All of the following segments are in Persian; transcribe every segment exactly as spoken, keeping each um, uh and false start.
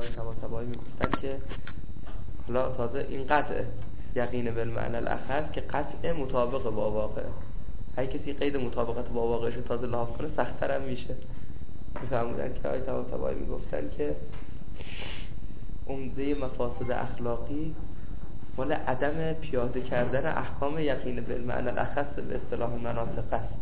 طباطبایی میگفتن که حالا تازه این قطع یقین بالمعنی الاخص که قطع مطابق با واقع، هر کسی قید مطابقت با واقعش رو تازه لحاظ کنه سخت‌تر هم میشه. میفهمودن که آیه طباطبایی میگفتن که عمده مفاسد اخلاقی مال عدم پیاده کردن احکام یقین بالمعنی الاخص به اصطلاح مناطق است.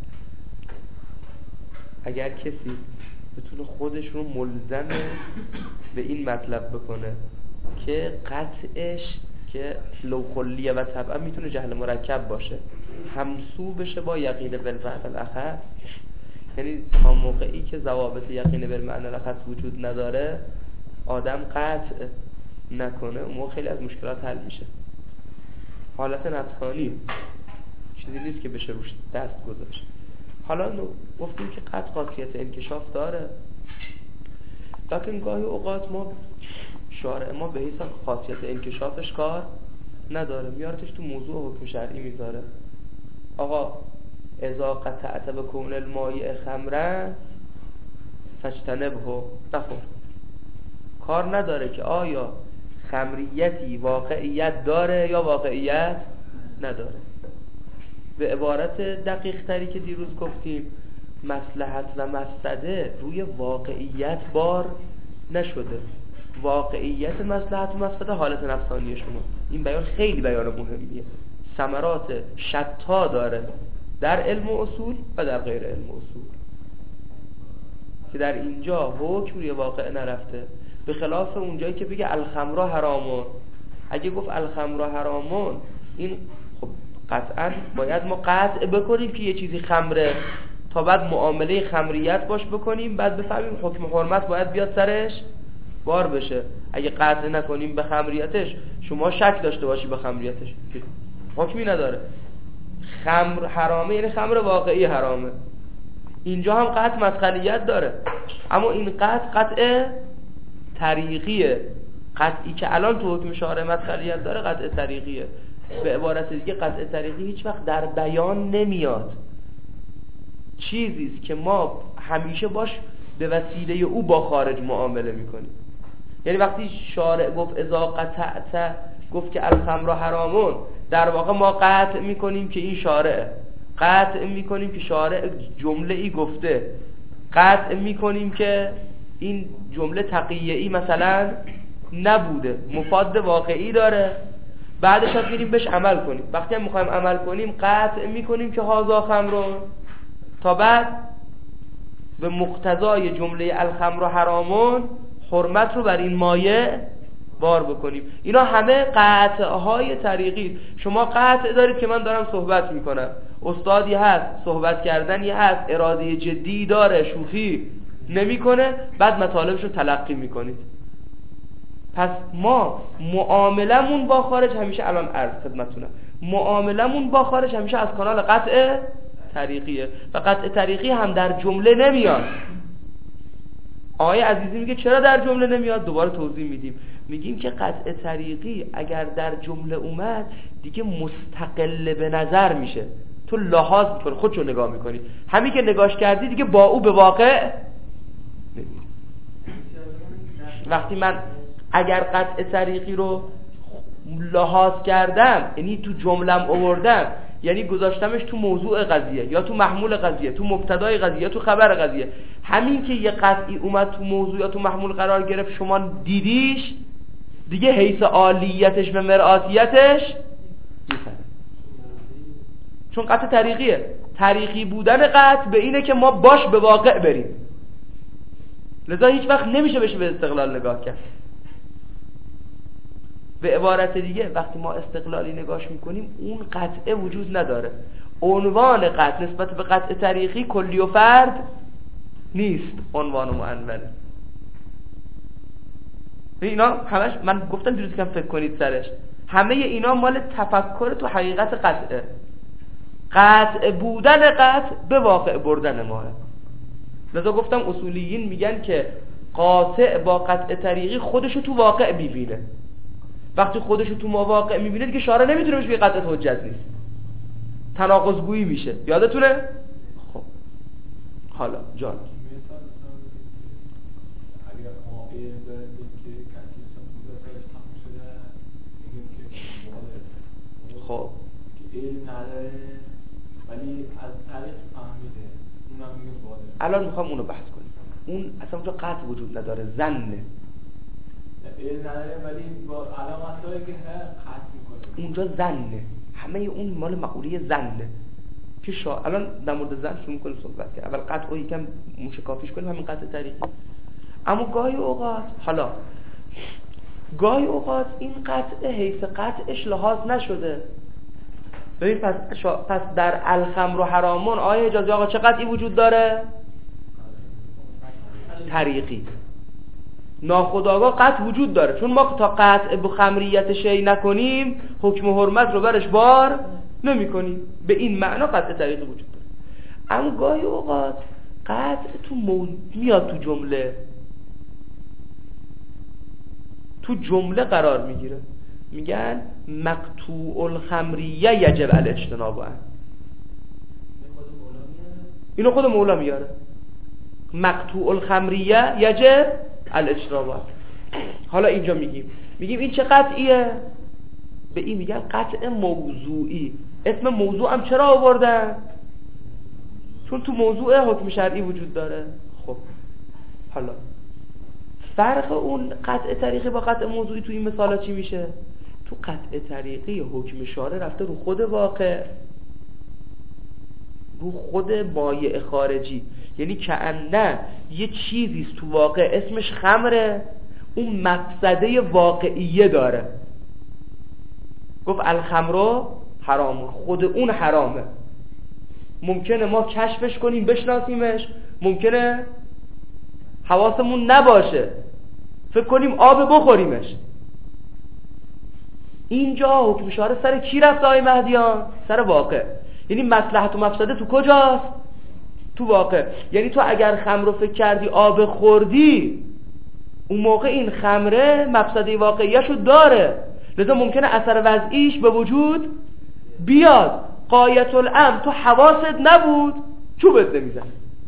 اگر کسی بتونه خودش رو ملزم به این مطلب بکنه که قطعش که لو کلیه و طبعا میتونه جهل مرکب باشه، همسو بشه با یقین بالمعنی الاخص، یعنی تا موقعی که ضوابط یقین بالمعنی الاخص وجود نداره آدم قطع نکنه، اون موقع خیلی از مشکلات حل میشه. حالت نفسانی چیزی نیست که بشه روش دست گذاشت. حالا گفتیم که قطع خاصیت انکشاف داره، لیکن گاهی اوقات ما شارع ما به حیث خاصیت انکشافش کار نداره، میارتش تو موضوع حکم شرعی میذاره. آقا اذا قطعت بکون المایع خمرا فاجتنبه، نخور. کار نداره که آیا خمریتی واقعیت داره یا واقعیت نداره. به عبارت دقیق تری که دیروز گفتیم، مصلحت و مفسده روی واقعیت بار نشده، واقعیت مصلحت و مفسده حالت نفسانی شما. این بیان خیلی بیان مهمیه، ثمرات شتا داره در علم و اصول و در غیر علم و اصول، که در اینجا حکم روی واقع نرفته، به خلاف اونجایی که بگه الخمر حرامون. اگه گفت الخمر حرامون، این خب قطعا باید ما قطع بکنیم که یه چیزی خمره تا بعد معامله خمریت باش بکنیم، بعد بفهمیم حکم حرمت باید بیاد سرش بار بشه. اگه قطع نکنیم به خمریتش، شما شک داشته باشی به خمریتش، حکمی نداره. خمر حرامه یعنی خمر واقعی حرامه. اینجا هم قطع مسخلیت داره، اما این قطع قطع طریقیه. قطعی که الان تو حکم شارع مسخلیت داره قطع طریقیه. به عبارت دیگه قطع طریقی هیچ وقت در بیان نمیاد، چیزیست که ما همیشه باش به وسیله او با خارج معامله میکنیم. یعنی وقتی شارع گفت اذا قطعت، گفت که الخمر حرامون، در واقع ما قطع میکنیم که این شارعه، قطع میکنیم که شارع جمله ای گفته، قطع میکنیم که این جمله تقیه‌ای مثلا نبوده، مفاد واقعی داره، بعدش هم میریم بهش عمل کنیم. وقتی هم میخوایم عمل کنیم قطع میکنیم که هازا خمرون، تا بعد به مقتضای جمله الخمر حرامون حرمت رو بر این مایه بار بکنیم. اینا همه قطعهای طریقی. شما قطع دارید که من دارم صحبت میکنم، استادی هست، صحبت کردنی هست، اراده جدی داره، شوخی نمیکنه، بعد مطالبش رو تلقی میکنید. پس ما معاملمون با خارج همیشه، الان عرض خدمتتونم، معاملمون با خارج همیشه از کانال قطع طریقیه و قطع طریقی هم در جمله نمیاد. آقای عزیزی میگه چرا در جمله نمیاد؟ دوباره توضیح میدیم، میگیم که قطع طریقی اگر در جمله اومد دیگه مستقل به نظر میشه، تو لحاظ میکنی، خودشو نگاه میکنی، همین که نگاش کردی دیگه با او به واقع نمیری. وقتی من اگر قطع طریقی رو لحاظ کردم، یعنی تو جملم آوردم، یعنی گذاشتمش تو موضوع قضیه یا تو محمول قضیه، تو مبتدای قضیه یا تو خبر قضیه، همین که یه قطعی اومد تو موضوع یا تو محمول قرار گرفت، شما دیدیش، دیگه حیث عالیتش و مرآتیتش میفهمه، چون قطع طریقیه. طریقی بودن قطع به اینه که ما باش به واقع بریم، لذا هیچ وقت نمیشه بشه به استقلال نگاه کرد. به عبارت دیگه وقتی ما استقلالی نگاش میکنیم اون قطعه وجود نداره. عنوان قطع نسبت به قطع طریقی کلی و فرد نیست، عنوان معنون. اینا همش من گفتم دیروز که فکر کنید سرش، همه اینا مال تفکر تو حقیقت قطعه. قطع بودن قطع به واقع بردن ماه. لذا گفتم اصولیین میگن که قاطع با قطع طریقی خودشو تو واقع میبینه. وقتی خودشو تو مواقع میبینه دیگه شارع نمیتونه بهش بگه قطع حجت نیست، تناقض گویی میشه. یادتونه؟ خب حالا جان اگر علم داره که کسی مثلا بوده سرش تموم شده میگیم که باده خب که علم نداره ولی از طریق فهمیده اونم میگیم باده. الان میخوام اونو بحث کنیم. اون اصلا اونجا قطع وجود نداره، ظنه. علم نداره ولی با علامت داره که قطع میکنه. اونجا ظنه، همه اون مال مقوله ظنه که شا... الان در مورد ظن شروع می‌کنیم صحبت کنیم. اول قطع رو یکم موشکافیش کنیم، همین قطع طریقی. اما گاهی اوقات حالا گاهی اوقات این قطع حیث قطعش لحاظ نشده. ببین پس شا... پس در الخمر و حرامون آیه اجازه آقا چه قطعی وجود داره؟ طریقی. ناخودآگاه قطع وجود داره، چون ما تا قطع به خمریت شی نکنیم حکم حرمت رو برش بار نمی کنیم. به این معنا قطع طریقی وجود داره. اما گاهی اوقات قطع تو موضوع میاد، تو جمله تو جمله قرار میگیره. میگن مقطوع الخمریه یجب الاجتناب عنه. اینو خود مولا میاره. مقطوع الخمریه یجب الاجتناب عنه. حالا اینجا میگیم میگیم این چه قطعیه؟ به این میگن قطع موضوعی. اسم موضوع هم چرا آوردن؟ چون تو موضوع حکم شرعی وجود داره. خب حالا فرق اون قطع طریقی با قطع موضوعی تو این مثالا چی میشه؟ تو قطع طریقی حکم شارع رفته رو خود واقع، رو خود مایع خارجی، یعنی کأنه یه چیزیست تو واقع اسمش خمره، اون مفسده واقعیه داره. گفت الخمر حرام، خود اون حرامه. ممکنه ما کشفش کنیم بشناسیمش، ممکنه حواسمون نباشه فکر کنیم آب بخوریمش. اینجا حکم شارع سر کی رفت آقای مهدیان؟ سر واقع. یعنی مصلحت و مفسده تو کجاست؟ تو واقع. یعنی تو اگر خمر رو فکر کردی آب خوردی، اون موقع این خمره مفسده واقعیشو داره، لذا ممکنه اثر وضعیش به وجود بیاد. غایت الامر تو حواست نبود چوبت نمیزن.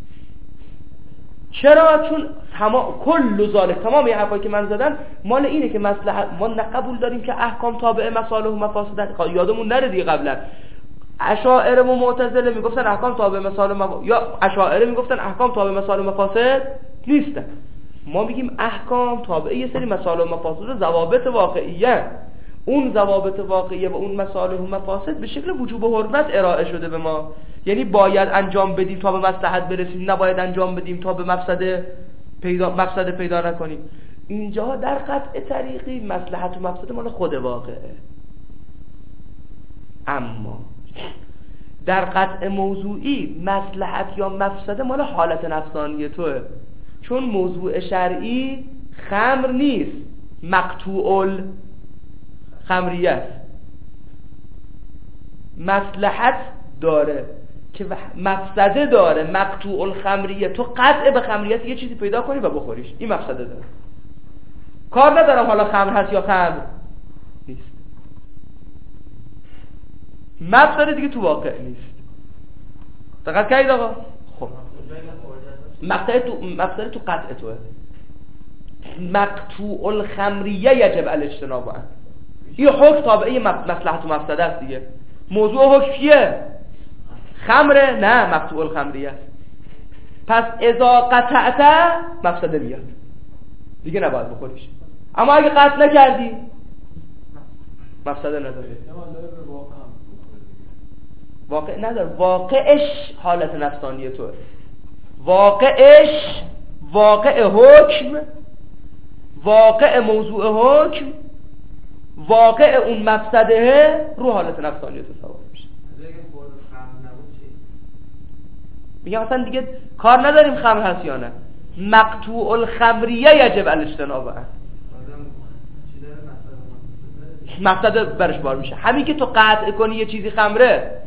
چرا؟ چون تمام کل ذالک، تمام این حرفایی که من زدم مال اینه که مصلحت ما نه قبول داریم که احکام تابع مصالح و مفاسد. یادمون نره دیگه قبلا اشاعره و معتزله میگفتن احکام تابع مصالح مف... یا اشاعره میگفتن احکام تابع مصالح و مفاسد نیستن. ما میگیم احکام تابع یه سری مصالح و مفاسد و ضوابط واقعیه. اون ضوابط واقعیه و اون مصالح و مفاسد به شکل وجوب و حرمت ارائه شده به ما. یعنی باید انجام بدیم تا به مصلحت برسیم، نباید انجام بدیم تا به مفسده پیدا مفسده پیدا نکنیم. اینجا در قطع طریقی مصلحت و مفسده مال خود واقعه. اما در قطع موضوعی مصلحت یا مفسده مال حالت نفسانی توه، چون موضوع شرعی خمر نیست، مقطوع خمریه است. مصلحت داره که مفسده داره، مقطوع الخمریه. تو قطع به خمریت یه چیزی پیدا کنی و بخوریش، این مفسده داره. کار ندارم حالا خمر هست یا خمر نیست، مفسده دیگه تو واقع نیست. دقت کردید آقا؟ خب مقطع تو مفسده تو قطع توه. مقطوع الخمریه یجب الاجتناب عنه. این حکم تابعی مصلحت و مفسده است دیگه. موضوع حکم کیه؟ خمره؟ نه، مقطوع الخمریه است. پس اذا قطعت مفسده میاد دیگه، نباید بخوریش. اما اگه قطع نکردی مفسده نداره. واقع نداره. واقعش حالت نفسانی توه. واقعش واقع حکم، واقع موضوع حکم، واقع اون مفسده رو حالت نفسانی تو سوار میشه. میگم مثلا دیگه کار نداریم خمر هست یا نه، مقطوع الخمریه یجب الاجتناب عنه. مفسده برش بار میشه. همین که تو قطع کنی یه چیزی خمره،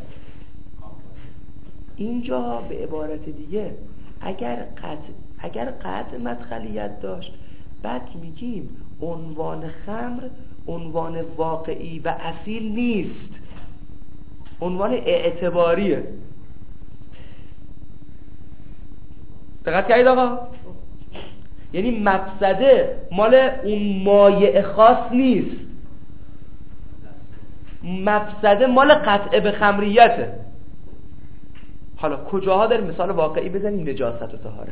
اینجا به عبارت دیگه اگر قطع اگر قطع مدخلیت داشت، بعد میگیم عنوان خمر عنوان واقعی و اصیل نیست، عنوان اعتباریه. دقت کردید آقا؟ یعنی مفسده مال اون مایع خاص نیست، مفسده مال قطع به خمریته. حالا کجاها در مثال واقعی بزنیم؟ نجاست و طهارت.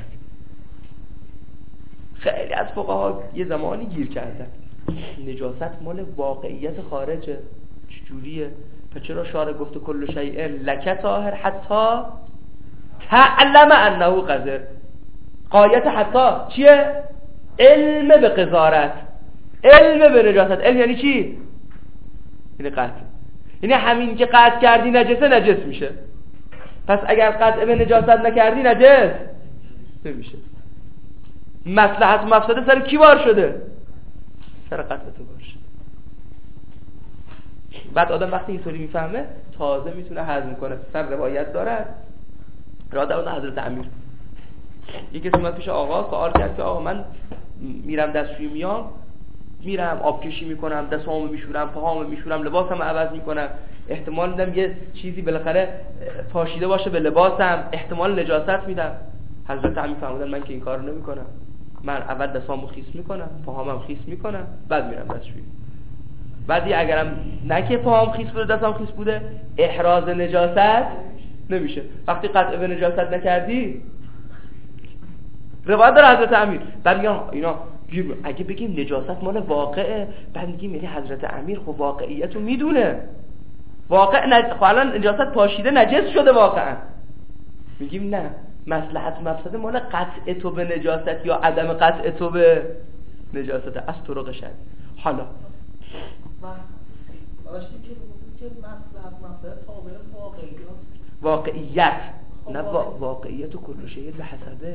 خیلی از فقها یه زمانی گیر کردن نجاست مال واقعیت خارجه. چجوریه؟ پس چرا شارع گفته کل شیء لک طاهر حتی تعلم انه قذر؟ غایت حتی چیه؟ علم به قذارت، علم به نجاست. علم یعنی چی؟ یعنی قطع، یعنی همین که قطع کردی نجسه نجس میشه. پس اگر قطع به نجاست نکردی نجس نمیشه. مصلحت و مفسده سر کی بار شده؟ سر قطع تو بار شده. بعد آدم وقتی اینطوری میفهمه تازه میتونه هضم کنه. سر روایت داره را در حضرت امیر یکی کسی اومد پیش آقا سوال کرد که آقا من میرم دستشویی میام، میرم آبکشی میکنم، دستامو میشورم، پاهامو میشورم، لباسمو عوض میکنم، احتمال میدم یه چیزی بالاخره پاشیده باشه به لباسم، احتمال نجاست میدم. حضرت امیر فرمودن من که این کارو نمیکنم، من اول دستامو خیس میکنم، پاهامم خیس میکنم، بعد میرم دستشویی. بعدی اگرم نه که پاهام خیس بوده دستام خیس بوده احراز نجاست نمیشه. وقتی قطع به نجاست نکردی روایت داره حضرت امیر. بعد میگن اینا اگه بگیم نجاست مال واقعه، بعد میگیم یعنی حضرت امیر خب واقعیت رو میدونه، واقع نج... خب الان نجاست پاشیده نجس شده واقعا. میگیم نه، مصلحت مفسده مال قطع تو به نجاست یا عدم قطع تو به نجاست از طرق شد. حالا باشی که بگیم که مصلحت مفسده تابع واقعیت واقعیت نه وا... واقعیت و کل شیء به حسبه.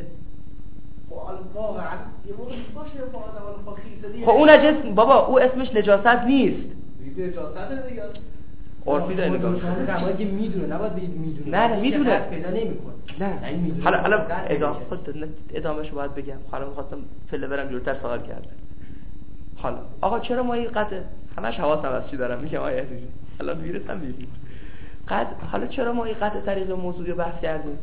خب اون نجس بابا، او اسمش نجاست نیست، نجاست دیگه عرفی داره نگاه میکنه که میدونه، نباید بگید میدونه. نه نه میدونه پیدا نمیکنه. نه یعنی حالا حالا ادامه خود ادامهشو باید بگم. حالا می‌خواستم فله برم جلوتر سوال کردم. حالا آقا چرا ما این قطع همش حواسم از چی دارم میگم آیه عزیز الان میرسم میبینم قطع. حالا چرا ما این قطع طریق موضوعی رو بحث کردیم؟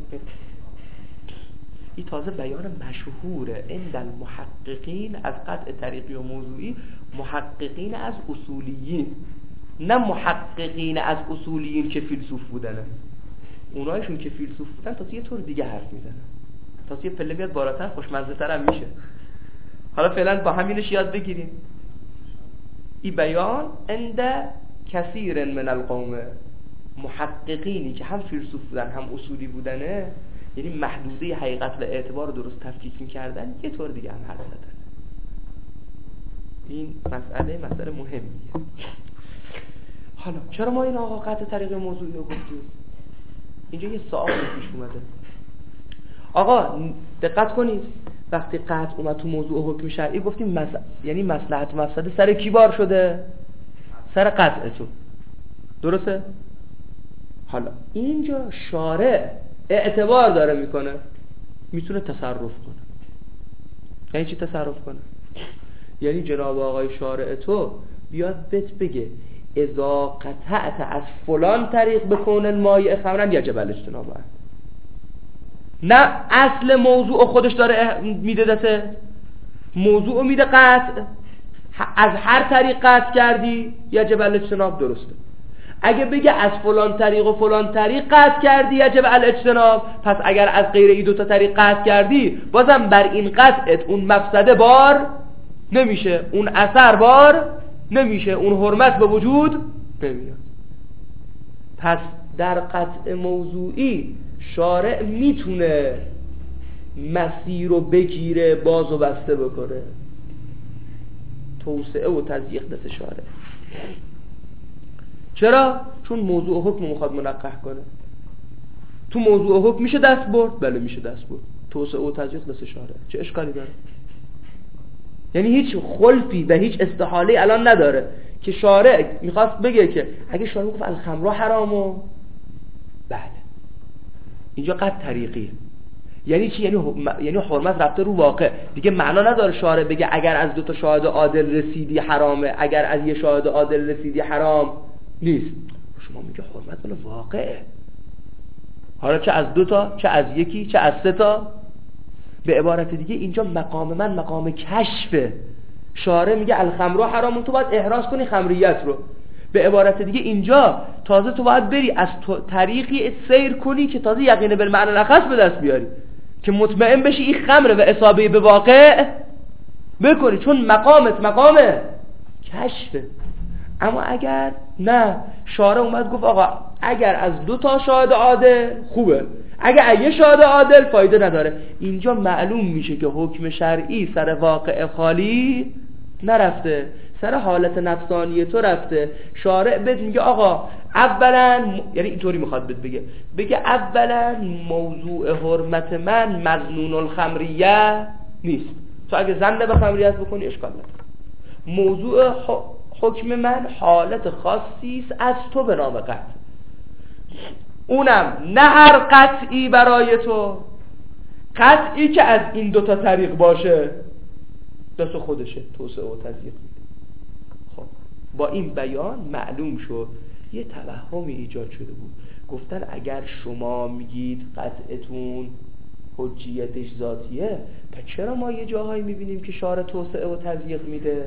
این تازه بیان مشهوره عند المحققین از قطع طریقی و موضوعی، محققین از اصولیین، نه محققین از اصولیین که فیلسوف بودنه. اونایشون که فیلسوف بودن تازه یه طور دیگه حرف میزنن، تازه یه پله میاد بالاتر خوشمزه تر هم میشه. حالا فعلا با همینش یاد بگیریم. این بیان عند کثیر من القوم، محققینی که هم فیلسوف بودن هم اصولی بودنه، یعنی محدوده حقیقت و اعتبار رو درست تفکیک می‌کردن، یه طور دیگه هم حرف زدن. این مسئله مسئله مهمیه. حالا چرا ما این آقا قطع طریق موضوعی رو گفتیم؟ اینجا یه سوال پیش اومده. آقا دقت کنید، وقتی قطع اومد تو موضوع حکم شرعی گفتیم مس... یعنی مصلحت و مفسده سر کی بار شده؟ سر قطع تو. درسته؟ حالا اینجا شارع اعتبار داره میکنه، میتونه تصرف کنه. یعنی چی تصرف کنه؟ یعنی جناب آقای شارع تو بیاد بهت بگه اذا قطعت از فلان طریق بکن المایع خمرن یجب الاجتناب. نه اصل موضوع خودش داره میده دسته، موضوع میده قطع، از هر طریق قطع کردی یجب الاجتناب. درسته. اگه بگه از فلان طریق و فلان طریق قطع کردی یجب الاجتناب، پس اگر از غیر این دو تا طریق قطع کردی بازم بر این قطعت اون مفسده بار نمیشه، اون اثر بار نمیشه، اون حرمت به وجود نمیاد. پس در قطع موضوعی شارع میتونه مسیر رو بگیره، باز و بسته بکنه. توسعه و تضییق دست شارع. چرا؟ چون موضوع حکم میخواد منقح کنه. تو موضوع حکم میشه دست برد؟ بله میشه دست برد. توسعه و تضییق دست شارع. چه اشکالی داره؟ یعنی هیچ خلفی و هیچ استحاله الان نداره که شارع میخواست بگه که اگه شارع گفت الخمر حرامو، بله اینجا قطع طریقیه. یعنی چی؟ یعنی یعنی حرمت رفته رو واقع. دیگه معنا نداره شارع بگه اگر از دو تا شاهد عادل رسیدی حرامه، اگر از یه شاهد عادل رسیدی حرام نیست. شما میگه حرمت مال واقعه. حالا چه از دو تا، چه از یکی، چه از سه تا. به عبارت دیگه اینجا مقام من مقام کشفه. شارع میگه الخمر حرامون، تو باید احراز کنی خمریت رو. به عبارت دیگه اینجا تازه تو باید بری از طریقی سیر کنی که تازه یقین بالمعنی الاخص به دست بیاری، که مطمئن بشی این خمره و اصابه به واقع بکنی، چون مقامت مقام کشفه. اما اگر نه، شارع اومد گفت آقا اگر از دو تا شاهد عادل خوبه، اگر یه شاهد عادل فایده نداره. اینجا معلوم میشه که حکم شرعی سر واقع خالی نرفته، سر حالت نفسانی تو رفته. شارع بهت میگه آقا اولا م... یعنی اینطوری میخواد بهت بگه بگه اولا موضوع حرمت من مظنون الخمریه نیست. تو اگه زن به خمریت بکنی اشکال نداره. موضوع ح... حکم من حالت خاصی است از تو به نام قطع، اونم نه هر قطعی برای تو، قطعی که از این دوتا طریق باشه دست خودشه، توسعه و تضییق میده. خب با این بیان معلوم شد یه توهمی ایجاد شده بود. گفتن اگر شما میگید قطعتون حجیتش ذاتیه، پس چرا ما یه جاهایی میبینیم که شارع توسعه و تضییق میده؟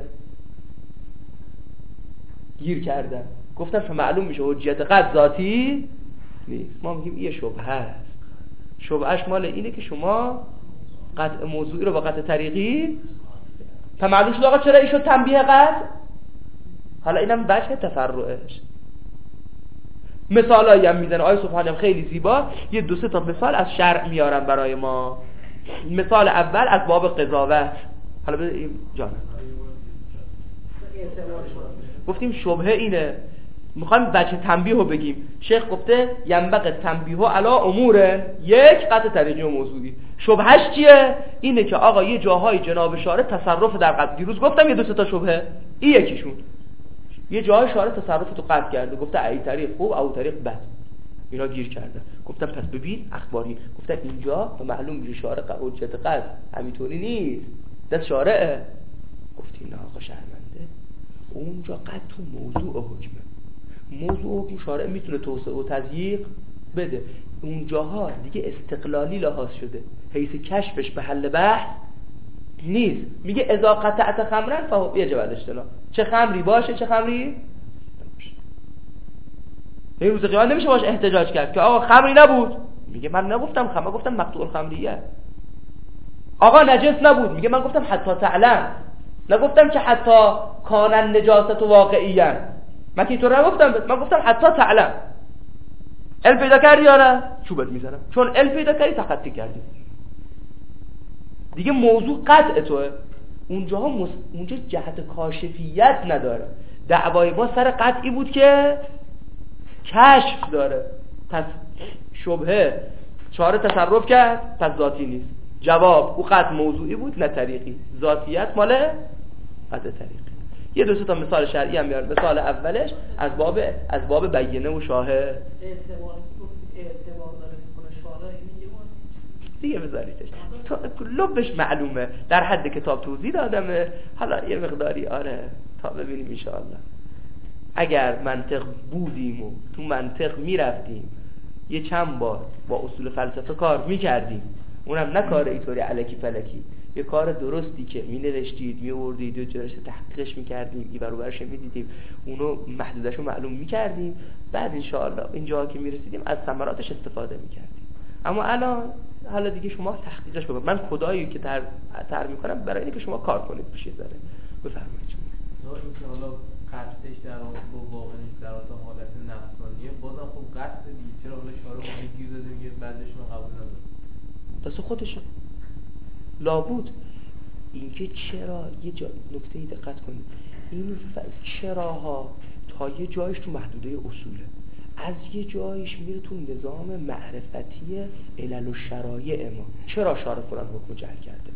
گیر کردن. گفتن فمعلوم میشه حجیت قطع ذاتی نیست. ما میگیم یه شبهه هست. شبهش مال اینه که شما قطع موضوعی رو با قطع طریقی فمعلوم شد آقا چرا ایشو تنبیه قطع. حالا اینم وجه تفرعش. مثالایی هم میزنه آیه سبحانه خیلی زیبا. یه دو سه تا مثال از شرع میارن برای ما. مثال اول از باب قضاوت. حالا بده جان گفتیم شبهه اینه، میخوایم وجه تنبیه رو بگیم. شیخ گفته ینبغی تنبیه علی امور، یک قطع طریقی و موضوعی. شبهش چیه؟ اینه که آقا یه جاهای جناب شارع تصرف در قطع. دیروز گفتم یه دو سه تا شبهه، این یکیشون. یه جاهای شارع تصرف تو قطع کرده، گفته ای طریق خوب او طریق بد، اینا گیر کرده. گفتم پس ببین اخباری. گفتم اینجا معلوم میشه شارع حجت قطع همینطوری نیست، دست شارعه. گفتی نه آقا شرمنده، اونجا قطع تو موضوع حکمه. موضوع حکم شارع میتونه توسعه و تضییق بده. اونجاها دیگه استقلالی لحاظ شده، حیث کشفش به حل بحث نیست. میگه اذا قطعت خمرن فهو یجب الاجتناب، چه خمری باشه چه خمری نباشه. این روز قیامت نمیشه باشه احتجاج کرد که آقا خمری نبود. میگه من نگفتم خمر، گفتم مقطوع الخمریه. آقا نجس نبود. میگه من گفتم حتی تعلم، نگفتم که حتی کانن نجاست واقعیه. من که تو رو نگفتم، من گفتم حتی تعلم. علم پیدا کردی یا نه؟ چوبت میزنم. چون علم پیدا کردی تخطی کردی. دیگه موضوع قطع توه. اونجاها مس... اونجا جهت کاشفیت نداره. دعوای ما سر قطعی بود که کشف داره. پس شبهه شارع تصرف کرد، پس ذاتی نیست. جواب او قطع موضوعی بود نه طریقی. ذاتیت مال قطع طریقی. یه دو سه تا مثال شرعی هم میارم. مثال اولش از باب از باب بیینه و شاهد. اعتبار اعتبار داره میکنه شارع دیگه بذاریدش تو لبش معلومه، در حد کتاب توضیح دادمه. حالا یه مقداری آره تا ببینیم انشاءالله. اگر منطق بودیم و تو منطق میرفتیم یه چند بار با اصول فلسفه کار میکردیم، اونم نه کار اینطوری الکی فلکی، یه کار درستی که می نوشتید می آوردید و جلوش تحقیقش میکردیم، این برو برش میدیدیم، اونو محدودشو معلوم میکردیم، بعد انشاءالله اینجا که میرسیدیم از ثمراتش استفاده میکردیم. اما الان حالا دیگه شما تحقیقش بکنید. من کدایی که تر تر میکنم برای اینکه شما کار کنید بشه داره. بفرمایید شما. اینکه حالا قطعش در اون با واقعیش در اون حالت نفسانیه، بازم خب قطع دیگه چرا حالا شارع اون گیر داده میگه بعدش من قبول ندارم. دست خودشه. لابد اینکه چرا یه جا نکته ای دقت کنید، این چراها تا یه جایش تو محدوده اصوله، از یه جایش میره تو نظام معرفتی علل و شرایع ما. چرا شارع فلان حکم جعل کرده؟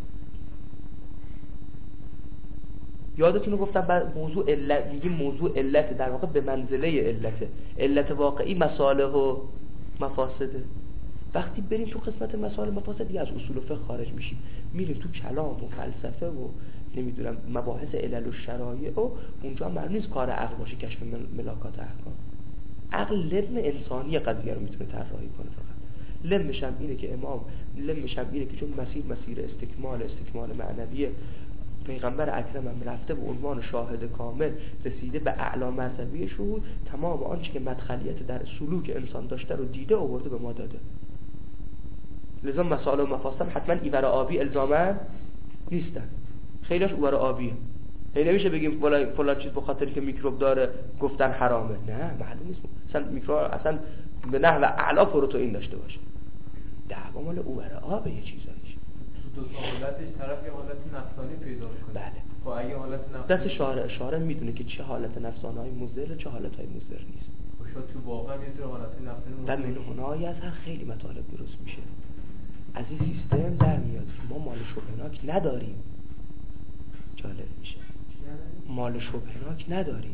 یادتونه گفتم بعد موضوع علت میگیم موضوع علت در واقع به منزله علته. علت واقعی مصالح و مفاسده. وقتی بریم تو قسمت مصالح مفاسد دیگه از اصول فقه خارج میشیم، میریم تو کلام و فلسفه و نمیدونم مباحث علل و شرایع و اونجا معلوم نیست کار عقل باشه کشف ملاکات احکام. عقل لبن انسانی قضیه رو میتونه طراحی کنه فقط. لمش هم اینه که امام لمش هم اینه که چون مسیر مسیر استکمال استکمال معنویه، پیغمبر اکرم هم رفته به عنوان شاهد کامل رسیده به اعلی مرتبه شهود، تمام آنچه که مدخلیت در سلوک انسان داشته رو دیده آورده به ما داده. لذا مسائل و مفاسد حتما ایور آبی الزاما نیستن، خیلیش ایور آبیه. هی نمیشه بگیم فلان فلان چیز به خاطری که میکروب داره گفتن حرامه، نه معلوم نیست اصلا میکروب اصلا به نحو اعلی پروتئین داشته باشه. دعوا مال ایور آب یه چیزایش. دو حالتش طرف یه حالت نفسانی پیدا کنه. بله. خب اگه حالت نفسانی دست شارع شارع میدونه که چه حالت نفسانه‌ای مضر چه حالت‌های مضر نیست. خب شاید تو واقعا یه سری حالت نفسانی مضر. در منهونه‌ای از هر خیلی مطالب درست میشه. از این سیستم در میاد ما مال شبهناک نداریم. جالب میشه. مال شبهناک نداریم.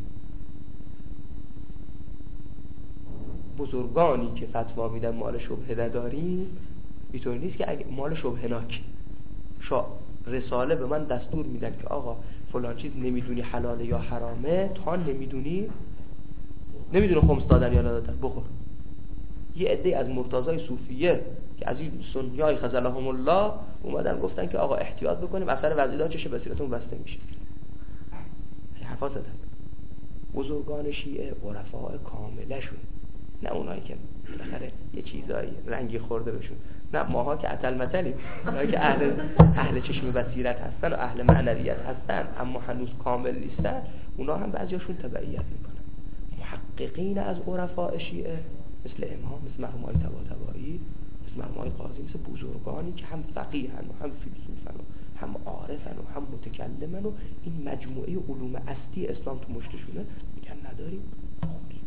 بزرگانی که فتوا میدن مال شبهه نداریم، اینطور نیست که اگه مال شبهناک شا رساله به من دستور میدن که آقا فلان چیز نمیدونی حلاله یا حرامه، تا نمیدونی نمیدونی خمس دادن یا ندادن بخور. یه عده از مرتضای صوفیه که از این سنیای خذلهم الله اومدن گفتن که آقا احتیاط بکنیم اثر وضعیت چش بصیرتون بسته میشه. حرفا زدن بزرگان شیعه عرفاء کامله شون، نه اونایی که بالاخره یه چیزایی رنگی خورده بشون، نه ماها که عتل متلیم، اونایی که اهل اهل چشم بصیرت هستن و اهل معنویت هستن اما هنوز کامل نیستن، اونا هم بعضیاشون تبعیت میکنن. محققین از عرفاء شیعه مثل امام، مثل مرحوم آقای طباطبایی، مثل مرحوم آقای قاضی، مثل بزرگانی که هم فقیهن و هم فیلسوفن و هم عارفن و هم متکلمن و این مجموعه علوم اصلی اسلام تو مشتشونه، میگن نداریم بخوریم.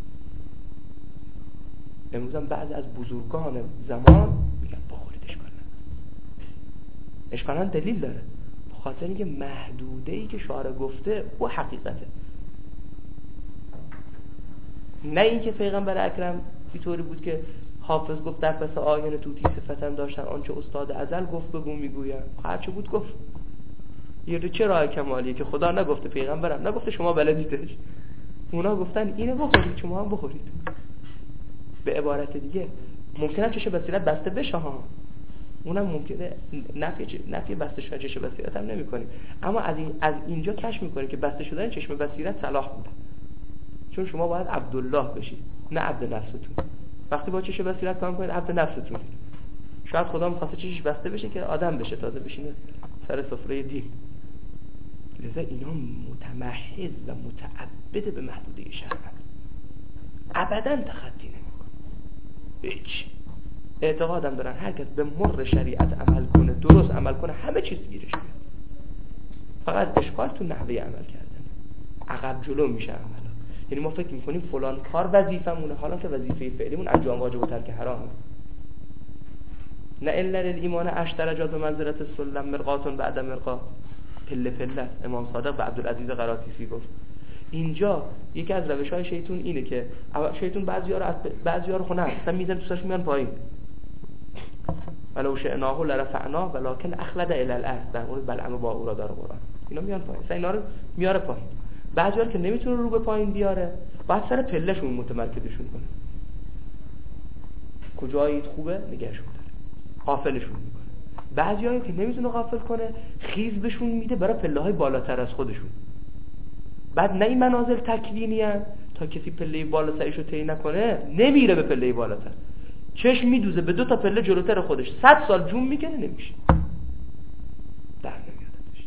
امروز هم بعضی از بزرگان زمان میگن بخورید اشکال نداره. اشکال نداره دلیل داره، به خاطر اینکه محدوده‌ای که شارع گفته او حقیقته، نه اینکه پیغمبر اکرم اینطوری بود که حافظ گفت در پس آیین توتی صفتن داشتن آنچه استاد ازل گفت بگو میگویم، هرچه بود گفت. یه چه راه کمالیه که خدا نگفته پیغمبرم نگفته شما بلدیدش، اونا گفتن اینو بخورید شما هم بخورید. به عبارت دیگه ممکنه چش بصیرت بسته بشه ها، اونم ممکنه نفی نفی بسته شدن چش بصیرت هم نمی‌کنیم، اما از این از اینجا کشف می‌کنیم که بسته شدن چشم بصیرت صلاح بوده، چون شما باید عبدالله بشید نه عبد نفستون. وقتی با چش بصیرت کار کنید عبد نفستون، شاید خدا می‌خواسته چشش بسته بشه که آدم بشه تازه بشینه سر سفره دین. لذا اینا متمحض و متعبد به محدوده شرع ابداً تخطی نمی‌کنه. هیچ اعتقادم دارن هر کس به مر شریعت عمل کنه، درست عمل کنه، همه چیز گیرش میاد. فقط اشکال تو نحوه عمل کردن، عقب جلو میشه عملا. یعنی ما فکر میکنیم فلان کار وظیفمونه، حالا که وظیفه فعلیمون انجام واجب و ترک حرامه. نه الا الایمان اشترجات به منزلت السلم مرقاتون بعد مرقات، پله پله. امام صادق و عبدالعزیز قراتیسی گفت اینجا یکی از روش‌های شیطان اینه که شیطان بعضی‌ها رو از بعضی‌ها رو خونه اصلا میذاره دوستاش میان پایین، ولو شئناه لرفعناه ولکن اخلد الی الارض، در مورد بلعم باورا داره قرآن. اینا میان پایین، اصلا اینا رو میاره پایین. بعضی‌ها که نمیتونه رو به پایین بیاره بعد سر پلهشون متمرکزشون کنه. کجایید خوبه نگهشون داره، غافلشون میکنه. بعضی‌ها که نمیتونه غافل کنه خیز بهشون میده برای پله‌های بالاتر از خودشون. بعد نه این منازل تکوینی ان تا کسی پله بالا سرشو طی نکنه نمیره به پله بالاتر، چشم میدوزه به دو تا پله جلوتر خودش، صد سال جون میکنه نمیشه، در نمیادش.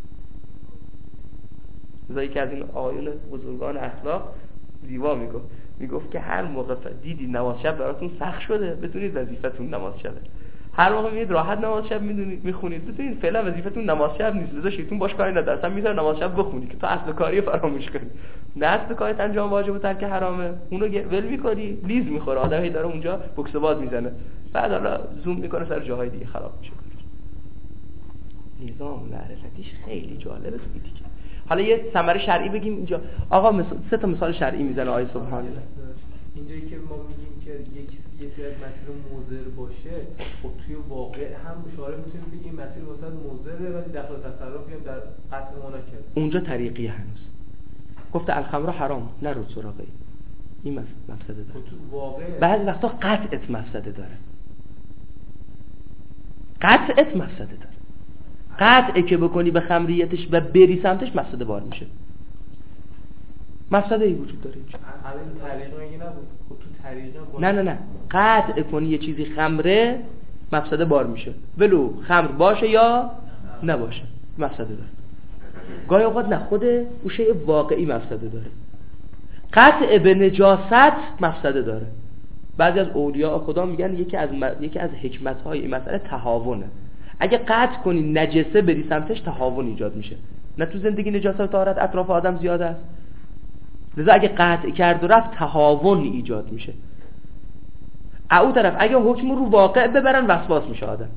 زایی که از این آیون بزرگان اخلاق زیبا میگفت میگفت که هر موقع دیدی نماز شب براتون سخت شده بدونید وظیفتون نماز شبه. هر موقع میید راحت نماز شب میدونید میخونید بدونید فعلا وظیفتون نماز شب نیست، لذا شیطون باش کاری نداره، اصلا میذاره نماز شب بخونید که تو اصل کاری فراموش کنی. نه اصل کارت انجام واجب و ترک حرامه، اونو ول میکنی لیز میخوره، آدمی داره اونجا بوکس باز میزنه، بعد حالا زوم میکنه سر جاهای دیگه خراب میشه. نظام معرفتیش خیلی جالبه تو دیگه. حالا یه ثمره شرعی بگیم اینجا. آقا مثال سه تا مثال شرعی میزنه آیه سبحان الله. اینجایی که ما میگیم که یک یه سری مسیر مضر باشه، خب توی واقع هم مشاهره میتونیم بگیم این مسیر واسه مضره ولی دخل تصرفی هم در قتل ما نکرد. اونجا طریقی هنوز گفته الخمر حرام نرو سراغی، این مفسده داره. تو واقع بعضی وقتا قطعت مفسده داره. قطعت مفسده داره. قطعه که بکنی به خمریتش و بری سمتش مفسده بار میشه. مفسده ای وجود داره اینجا. همین طریقه میگی نبود. خب تو طریقه نه نه نه قطع کنی یه چیزی خمره مفسده بار میشه، ولو خمر باشه یا نباشه مفسده داره. گاهی اوقات نه خود اون شیء واقعی مفسده داره. قطع به نجاست مفسده داره. بعضی از اولیاء خدا میگن یکی از م... یکی از حکمت‌های این مسئله تهاونه. اگه قطع کنی نجسه بری سمتش تهاون ایجاد میشه. نه تو زندگی نجاست و طهارت اطراف آدم زیاد است، لذا اگه قطع کرد و رفت تهاون ایجاد میشه. او طرف اگه حکم رو واقع ببرن وسواس میشه آدم،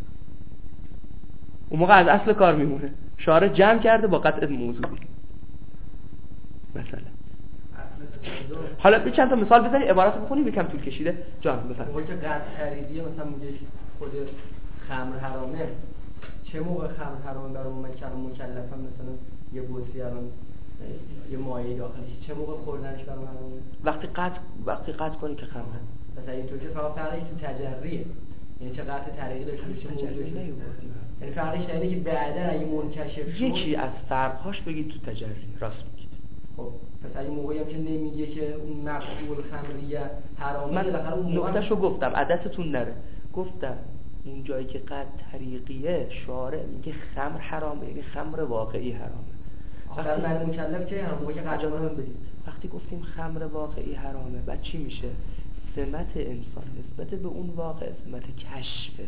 اون موقع از اصل کار میمونه. شارع جمع کرده با قطع موضوعی. مثلا حالا به چند تا مثال بزنی عبارت بخونیم یکم طول کشیده. جان بفرمایید. موقعی که قطع طریقیه مثلا میگه خود خمر حرامه، چه موقع خمر حرامه برای من که مکلفم مثلا یه بطری الان یه مایع داخلش، چه موقع خوردنش برای حرامه؟ وقتی قطع وقتی قطع کنی که خمره. مثلا اینطور که فقط فرقش تو تجریه، یعنی چه قطع طریقی داشته باشه موضوعش نیوردیم. یعنی فرقش اینه که بعدا اگه منکشف شد یکی از فرق‌هاش بگید تو تجری. راست میگید. خب پس اگه موقعی هم که نمیگه که اون مقبول خمریه حرامه، من بالاخره اون نقطه‌شو گفتم عدستون نره. گفتم اون جایی که قطع طریقیه شارع میگه خمر حرامه، یعنی خمر واقعی حرامه. وقتی من مکلف که هم موقعی که قطع کنم بدید. وقتی گفتیم خمر واقعی حرامه بعد چی میشه؟ سمت انسان نسبت به اون واقع سمت کشفه.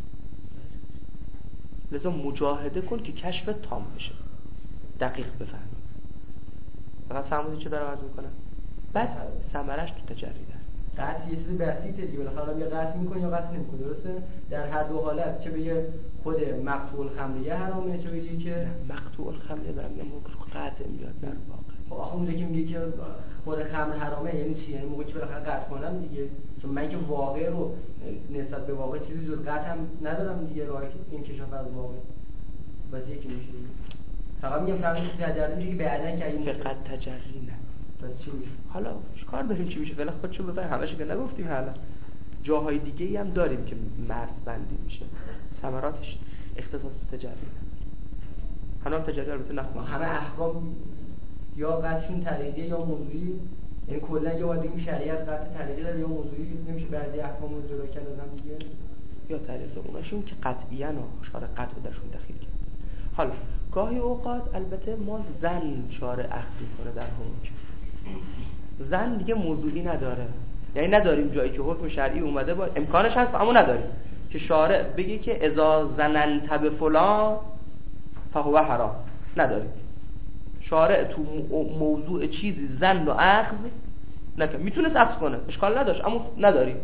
لذا مجاهده کن که کشف تام بشه، دقیق بفهمی. فقط فهمیدی چه دارم عرض میکنم؟ بعد ثمرش تو تجری ده. قطع یه چیز بسیطه دیگه، بالاخره یا قطع میکنی یا قطع نمیکنی، درسته؟ در هر دو حالت چه بگه خود مقطوع خمریه حرامه، چه بگه که مقطوع خمریه دارم میگم قطع میاد در واقع. خب آخه اونجا که میگه که خود خمر حرامه یعنی چی؟ یعنی موقعی که بالاخره قطع کنم دیگه، چون من که واقع رو نسبت به واقع چیزی جز قطع هم ندارم دیگه، راه این کشف از واقع واسه یکی میشه. فقط میگم فرض تجربه میشه که بعدن که این فقط تجری نه. پس چی میشه؟ حالا کار داریم چی میشه؟ فعلا خودشو بفهم. همه‌شو که نگفتیم، حالا جاهای دیگه ای هم داریم که مرز بندی میشه. ثمراتش اختصاص تجری نه. حالا تجری البته نخون. همه احکام یا قطعشون طریقیه یا موضوعی، یعنی کلا یا باید بگیم شریعت قطع طریقی داره یا موضوعی، نمیشه بعضی احکام رو جدا کرد از هم دیگه، یا طریق اوناشون که قطعیاً شارع قطع درشون دخیل کرد. حالا گاهی اوقات البته ما زن شارع اخذ میکنه در حکم. زن دیگه موضوعی نداره، یعنی نداریم جایی که حکم شرعی اومده با امکانش هست اما نداریم که شارع بگه که اذا زننت به فلان فهو حرام. نداریم. شارع تو موضوع چیزی زن و اخذ نکنه. میتونست اخذ کنه، اشکال نداشت، اما نداریم.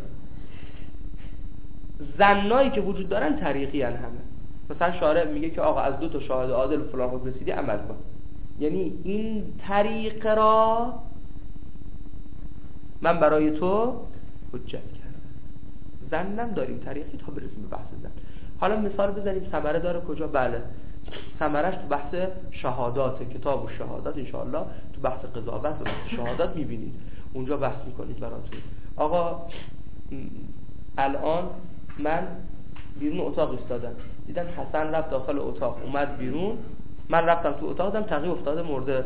زنایی که وجود دارن طریقی ان همه. مثلا شارع میگه که آقا از دو تا شاهد عادل فلان حکم رسیدی عمل کن، یعنی این طریق را من برای تو حجت کردم. زنم داریم طریقی تا برسیم به بحث زن. حالا مثال بزنیم ثمره داره کجا؟ بله ثمرش تو بحث شهادات، کتاب و شهادات انشاءالله تو بحث قضاوت و بحث شهادات میبینید، اونجا بحث میکنید براتون. آقا الان من بیرون اتاق ایستادم، دیدم حسن رفت داخل اتاق اومد بیرون، من رفتم تو اتاق دیدم تقی افتاده مرده،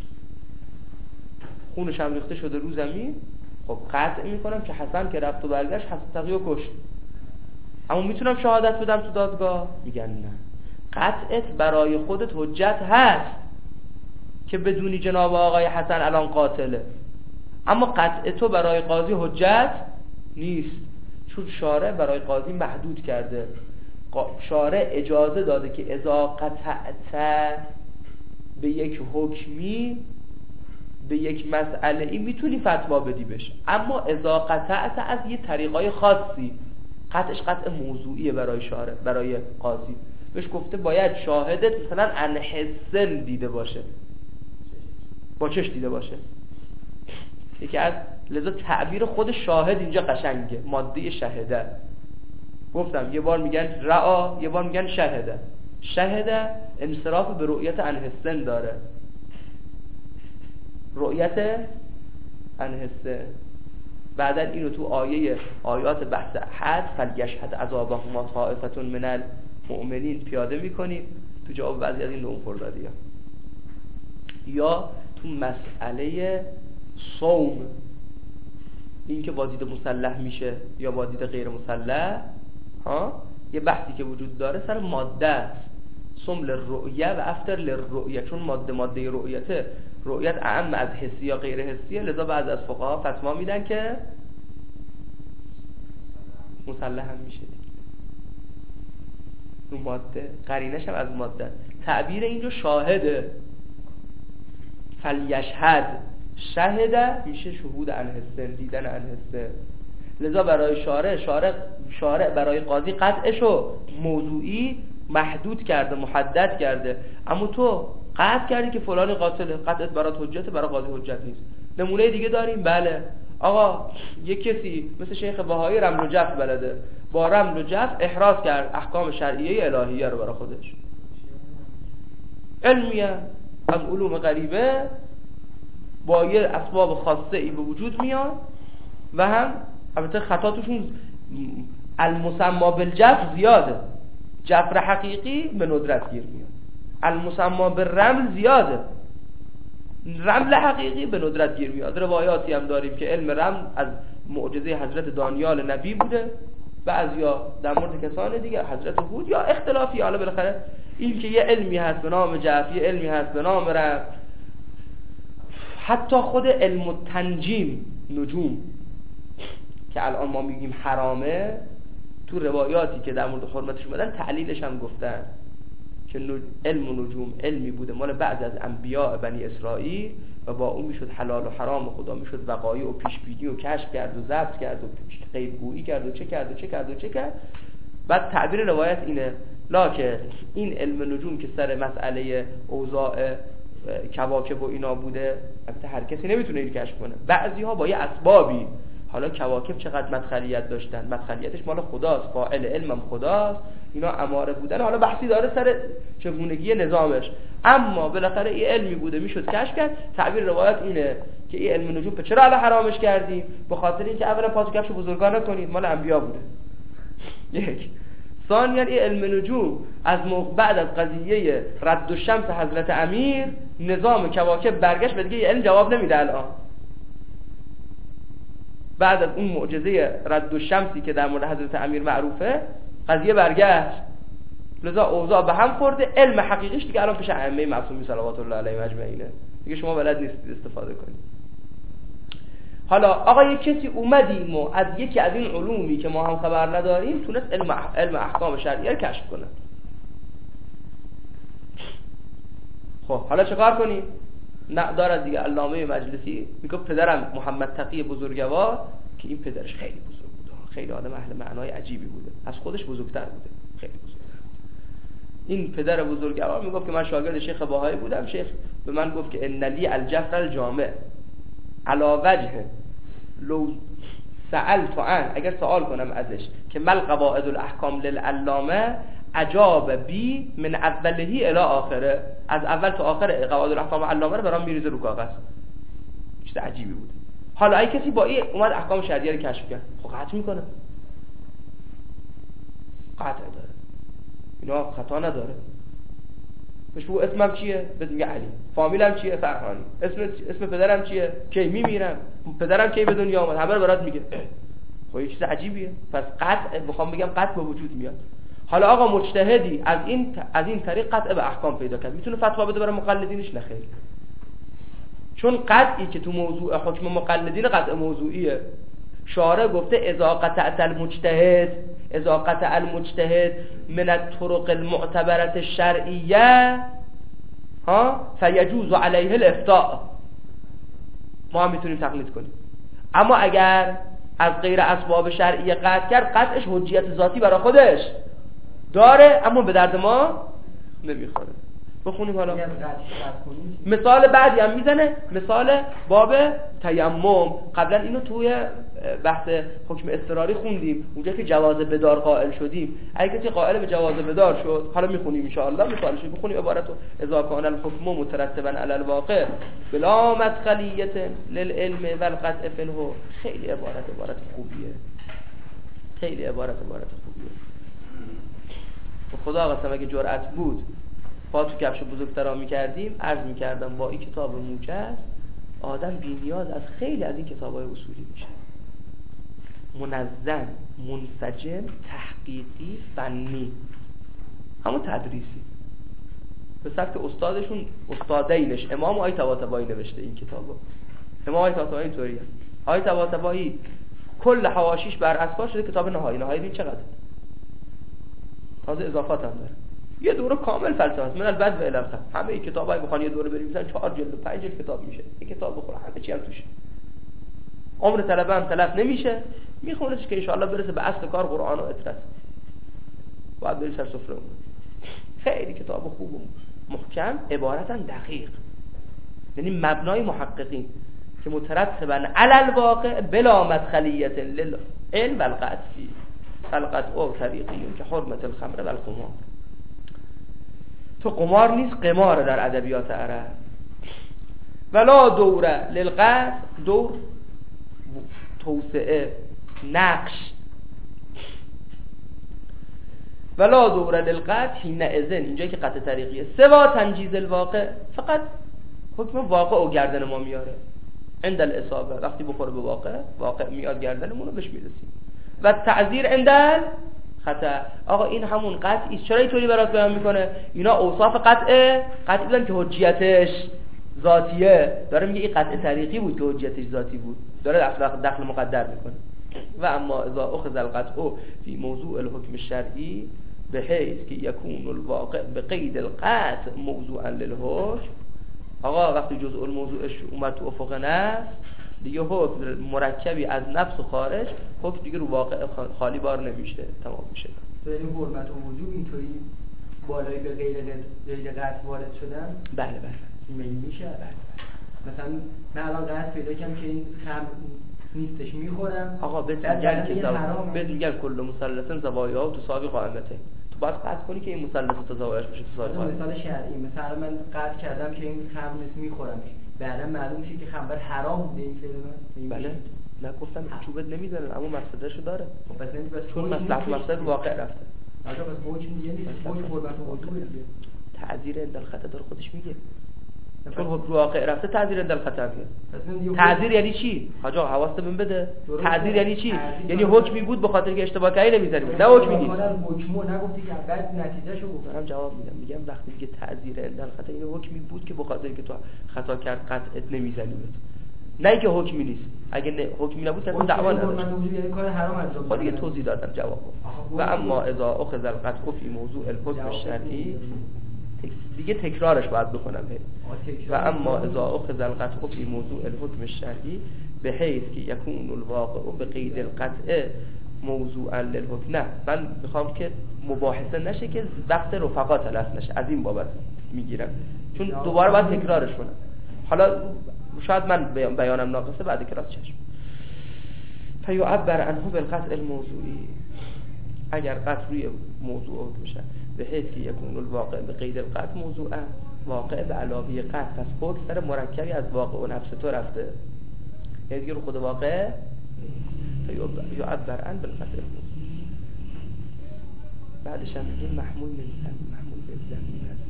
خونش هم ریخته شده رو زمین. خب قطع میکنم که حسن که رفت و برگشت حسن تقی رو کشت، اما میتونم شهادت بدم تو دادگاه؟ میگن نه. قطعت برای خودت حجت هست که بدونی جناب آقای حسن الان قاتله، اما قطع تو برای قاضی حجت نیست، چون شارع برای قاضی محدود کرده. شارع اجازه داده که اذا قطعت به یک حکمی، به یک مسئله ای میتونی فتوا بدی بشه، اما اذا قطعت از یه طریقای خاصی، قطعش قطع موضوعیه برای شارع، برای قاضی بهش گفته باید شاهدت مثلا انحسن دیده باشه، با چش دیده باشه. یکی از لذا تعبیر خود شاهد اینجا قشنگه، ماده شهده. گفتم یه بار میگن رعا، یه بار میگن شهده. شهده انصراف به رؤیت انحسن داره، رؤیت انحسن بعدا اینو تو آیه آیات بحث حد فلیشهد عذابهما طائفة من المؤمنین پیاده میکنیم تو جواب بعضی از این نوع خردادی‌ها. یا تو مسئله صوم، این که با دید مسلح میشه یا با دید غیر مسلح، ها یه بحثی که وجود داره سر ماده است، صوم للرؤیه و افطر للرؤیه، چون ماده ماده رؤیته رؤیت اعم از حسی یا غیر حسیه، لذا بعض از فقها فتوا میدن که مسلح هم میشه رو ماده، قرینش هم از ماده. تعبیر اینجا شاهده، فلیشهد شهده میشه شهود عن حسن، دیدن عن حسن. لذا برای شارع شارع شارع برای قاضی قطعشو موضوعی محدود کرده، محدد کرده، اما تو قطع کردی که فلان قاتله، قطعت برات حجته، برای قاضی حجت نیست. نمونه دیگه داریم، بله آقا یک کسی مثل شیخ بهایی رمل و جف بلده، با رمل و جف احراز کرد احکام شرعیه الهیه رو برای خودش، علمیه از علوم غریبه با یه اسباب خاصه ای به وجود میاد و هم البته خطا توشون المسما بالجف زیاده، جفر حقیقی به ندرت گیر میاد، المسما بالرمل زیاده، رمل حقیقی به ندرت گیر میاد. روایاتی هم داریم که علم رمل از معجزه حضرت دانیال نبی بوده، بعضیا در مورد کسان دیگه حضرت هود، یا اختلافی. حالا بالاخره این که یه علمی هست به نام جف، یه علمی هست به نام رمل. حتی خود علم التنجیم، نجوم که الان ما میگیم حرامه، تو روایاتی که در مورد حرمتش اومدن تعلیلش هم گفتن که علم و نجوم علمی بوده مال بعض از انبیاء بنی اسرائیل و با اون میشد حلال و حرام خدا، میشد وقایع و پیشبینی و کشف کرد و ضبط کرد و غیب گویی کرد و چه کرد و چه کرد و چه کرد. بعد تعبیر روایت اینه لکه این علم نجوم که سر مسئله اوضاع کواکب و اینا بوده، البته هر کسی نمیتونه این کشف کنه، بعضی‌ها با یه اسبابی. حالا کواکب چقدر مدخلیت داشتن، مدخلیتش مال خداست، فاعل علمم خداست، اینا اماره بودن، حالا بحثی داره سر چگونگی نظامش، اما بالاخره این علمی بوده میشد کشف کرد. تعبیر روایت اینه که این علم نجوم چرا الان حرامش کردیم؟ به خاطر اینکه اولا پاس کفش بزرگان نکنید، مال انبیا بوده. یک ثانیاً این علم نجوم از موقع بعد از قضیه رد الشمس حضرت امیر، نظام کواکب برگشت به دیگه این علم جواب نمیده. الان بعد از اون معجزه رد الشمسی که در مورد حضرت امیر معروفه، قضیه برگشت، لذا اوضاع به هم خورده. علم حقیقیش دیگه الان پیش ائمه معصومین صلوات الله علیهم اجمعینه، دیگه شما بلد نیستید استفاده کنید. حالا آقا یک کسی اومدیم و از یکی از این علومی که ما هم خبر نداریم تونست علم علم احکام شرعیه رو کشف کنه. خب حالا چه کار کنیم؟ نه دارد دیگه. علامه مجلسی میگه پدرم محمد تقی بزرگوار، که این پدرش خیلی بزرگ بوده، خیلی آدم اهل معنای عجیبی بوده، از خودش بزرگتر بوده، خیلی بزرگتر. این پدر بزرگوار میگفت که من شاگرد شیخ بهایی بودم، شیخ به من گفت که ان لی الجفر الجامع علا وجه لو سألت عن، اگر سوال کنم ازش که مل قواعد الاحکام للعلامه عجاب بی من اولهی الی آخره، از اول تا آخر قواعد الاحکام علامه رو برام میریزه رو کاغذ. چیز عجیبی بود. حالا اگه کسی با این اومد احکام شرعیه رو کشف کرد، خب قطع میکنه، قطع داره، اینا خطا نداره. بهش بگو اسمم چیه؟ بهت میگه علی. فامیلم چیه؟ فرهانی. اسم اسم پدرم چیه؟ کی میمیرم؟ پدرم کی به دنیا اومد؟ همه رو برات میگه. خب این چیز عجیبیه. پس قطع میخوام بگم قطع به وجود میاد. حالا آقا مجتهدی از این از این طریق قطع به احکام پیدا کرد، میتونه فتوا بده برای مقلدینش؟ نخیر. چون قطعی که تو موضوع حکم مقلدین قطع موضوعیه. شارع گفته اذا قطعت المجتهد اذا قطع المجتهد من الطرق المعتبرة الشرعیه ها فیجوز علیه الافتاء. ما هم میتونیم تقلید کنیم، اما اگر از غیر اسباب شرعیه قطع کرد، قطعش حجیت ذاتی برای خودش داره اما به درد ما نمیخوره. بخونیم حالا. میگم قطعش قطع کنیم. مثال بعدی هم میزنه، مثال باب تیمم. قبلا اینو توی بحث حکم اضطراری خوندیم، اونجا که جواز بدار قائل شدیم. اگه کسی قائل به جواز بدار شد، حالا میخونیم ان شاء الله مثالش بخونیم عبارتو اذا کان الحکم مترتبا علی الواقع بلا مدخلیه للعلم والقطع فی الحکم. خیلی عبارت عبارت خوبیه، خیلی عبارت عبارت خوبیه. خدا قسم اگه جرأت بود پا تو کفش بزرگترا میکردیم، عرض میکردم با این کتاب موجز آدم بی نیاز از خیلی از این کتابای اصولی میشه. منظم، منسجم، تحقیقی، فنی، همون تدریسی به سبک استادشون، استادینش امام آقای طباطبایی نوشته این کتابو. امام آقای طباطبایی اینطوریه. آقای طباطبایی کل حواشیش بر اساس شده کتاب نهایی. نهایی این چقدر؟ تازه اضافات هم داره. یه دوره کامل فلسفه است. من البته به الخ همه این کتابای بخوان یه دوره بریم مثلا چهار جلد و پنج جلد کتاب میشه. این کتاب بخوره همه چی هم توشه. عمر طلبه هم تلف نمیشه. میخونهش که ان شاء الله برسه به اصل کار قرآن و اطرس. بعد بری سر سفره اون. خیلی کتاب خوب و محکم، عبارتاً دقیق. یعنی مبنای محققین که مترتباً علی الواقع بلا مدخلیت للعلم والقطع فالقطع او طریقیون که حرمت الخمر والقمار. تو قمار نیست، قمار در ادبیات عرب. ولا دوره للقطع، دور توسعه، نقش. ولا دوره للقطع حینئذ، اینجایی که قطع طریقیه. سوا تنجیز الواقع، فقط حکم واقع و گردن ما میاره. عند الاصابه، وقتی بخوره به واقع، واقع میاد گردنمون رو بهش میرسیم. و تعذیر عند خطا. آقا این همون قطعی است. چرا اینطوری برات بیان میکنه؟ اینا اوصاف قطعه قطعی بودن که حجیتش ذاتیه. داره میگه این قطع طریقی بود که حجیتش ذاتی بود. داره دخل دخل مقدر میکنه. و اما اذا اخذ القطع فی موضوع الحکم الشرعی بحیث که یکون الواقع بقید القطع موضوعا للحکم. آقا وقتی جزء الموضوعش اومد تو افق نفس، دیگه حکم مرکبی از نفس و خارج، حکم دیگه رو واقع خالی بار نمیشه، تمام میشه. یعنی حرمت و وجوب اینطوری بالای به غیر غیر قطع وارد شدن؟ بله بله این میشه. بله. مثلا من الان قطع پیدا کنم که این خمر نیستش میخورم. آقا بهتون میگن که بهتون میگن کل مثلث زوایاها تساوی قائمته. تو باید قطع کنی که این مثلث تزاویاش بشه تساوی قائمته. مثال شرعی، مثلا من قطع کردم که این خمر نیست میخورم، بعدا معلوم میشه که خمر حرام بوده این فعل من. بله نه گفتم چوبت نمیزنه اما مقصدشو داره. خب پس نمیشه چون مصلحت مقصد واقع رفته. آقا پس حکم دیگه نیست، حکم حرمت و وجوب دیگه. تعذیر عند الخطا داره خودش میگه. چون حکم واقع رفته تعذیر عند الخطا میاد. تعذیر یعنی چی؟ حاجا حواست بهم بده. تعذیر یعنی چی؟ یعنی حکمی بود به خاطر که اشتباه کردی نمیذاریم. نه حکمی نیست. حکمو نگفتی که بعد نتیجهشو گفتم. جواب میدم. میگم وقتی که تعذیر عند الخطا این حکمی بود که به خاطر که تو خطا کرد قطعت نمیزنیم. نه اینکه حکمی نیست. اگه نه حکمی نبود اصلا دعوا نداره. یعنی کار حرام انجام خود دیگه توضیح دادم جواب. و اما اذا اخذ القطع فی موضوع الحکم الشرعی، دیگه تکرارش باید بکنم. و اما اذا اخذ القطع فی موضوع الحکم الشرعی بحیث که یکون الواقع بقید القطع موضوعا للحکم. نه من میخوام که مباحثه نشه که وقت رفقا تلف نشه، از این بابت میگیرم، چون دوباره باید تکرارش کنم. حالا شاید من بیانم ناقصه، بعد کلاس چشم. فیعبر عنه بالقطع الموضوعی، اگر قطع روی موضوع بشه به حیث که یکون الواقع به قید القطع موضوعا، واقع به علاوه قطع، پس حکم سر مرکبی از واقع و نفس تو رفته، یعنی دیگه رو خود واقع. فیعبر عنه بالقطع الموضوعی. بعدش هم میگه محمول من زمین، محمول به زمین هست،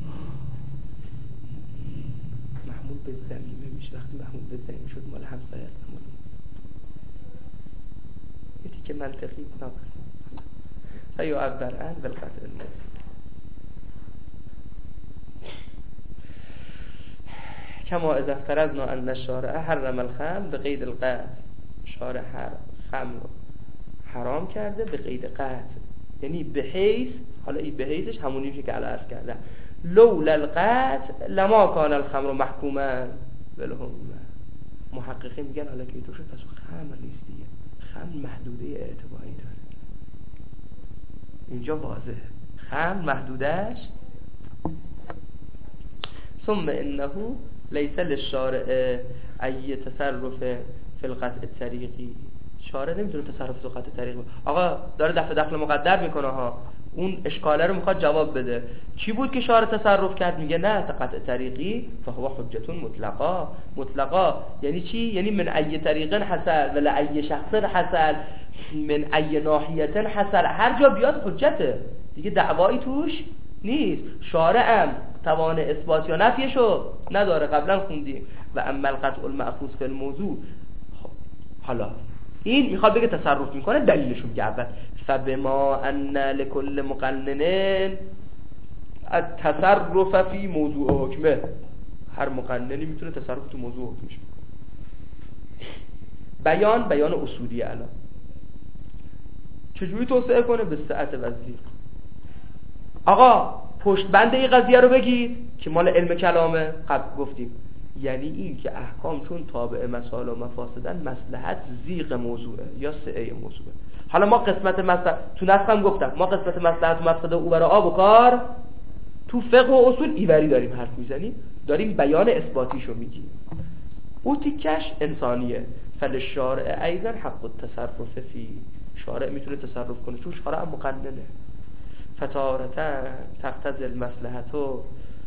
محمول به زمین میشه. وقتی محمول به زمین شد مال همسایه است. یه تیکه منطقی ناقص. فیعبر عنه بالقطع الموضوعی. کما اذا افترضنا ان الشارع حرم الخمر به قید القطع، شارع خمر حرام کرده به قید قطع، یعنی به حیث، حالا این به حیثش همونی میشه که عرض کرده، لولا القطع لما کان الخمر محکوما ولهم. محققین میگن حالا که تو شد پس خمر نیست دیگه، خمر محدوده اعتباری داره. اینجا واضحه خمر محدودش ثم انه لیس للشارع ای تصرف فی القطع الطریقی. شارع نمیتونه تصرف تو قطع طریق. آقا داره دفع دخل مقدر میکنه ها، اون اشکاله رو میخواد جواب بده. چی بود که شارع تصرف کرد؟ میگه نه قطع طریقی فهو حجت مطلقا. مطلقا یعنی چی؟ یعنی من ای طریق حصل ولا ای شخص حصل من ای ناحیت حصل، هر جا بیاد حجته دیگه، دعوایی توش نیست. شارع هم توان اثبات یا نفیشو نداره، قبلا خوندیم. و اما القطع المأخوذ فی الموضوع، حالا این میخواد بگه تصرف میکنه، دلیلشو میگه اول. فبما ان لكل مقنن التصرف فی موضوع حکمه، هر مقننی میتونه تصرف تو موضوع حکمش. بیان بیان اصولی الان چجوری توسعه کنه؟ به سعت وزیر. آقا پشت بند این قضیه رو بگید که مال علم کلامه، قبل گفتیم یعنی این که احکام چون تابع مسائل و مفاسدن، مصلحت زیغ موضوعه یا سعه موضوعه. حالا ما قسمت مصلحت تو نسخم گفتم، ما قسمت مصلحت و مفسده او برای آب و کار تو فقه و اصول ایوری داریم حرف میزنیم، داریم بیان اثباتیشو میگیم. او تیکش انسانیه. فللشارع ایضا حق التصرف فی، شارع میتونه تصرف کنه چون شارع هم مقننه. فتارتا تقتضی المصلحت و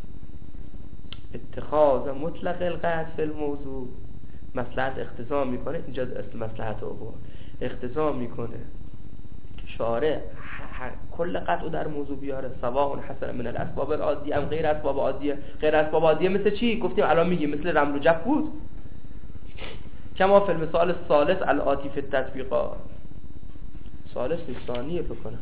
اتخاذ مطلق القطع فی الموضوع، مصلحت اقتضا میکنه، اینجا اصل مصلحت رو اقتضا میکنه شارع کل قطع در موضوع بیاره، سواء حسن من الاسباب العادیه ام غیر اسباب عادیه. غیر اسباب عادیه مثل چی؟ گفتیم الان میگیم مثل رمل و جف بود، کما فی المثال الثالث الآتی فی التطبیقات. ثالث نیست، ثانیه بکنم،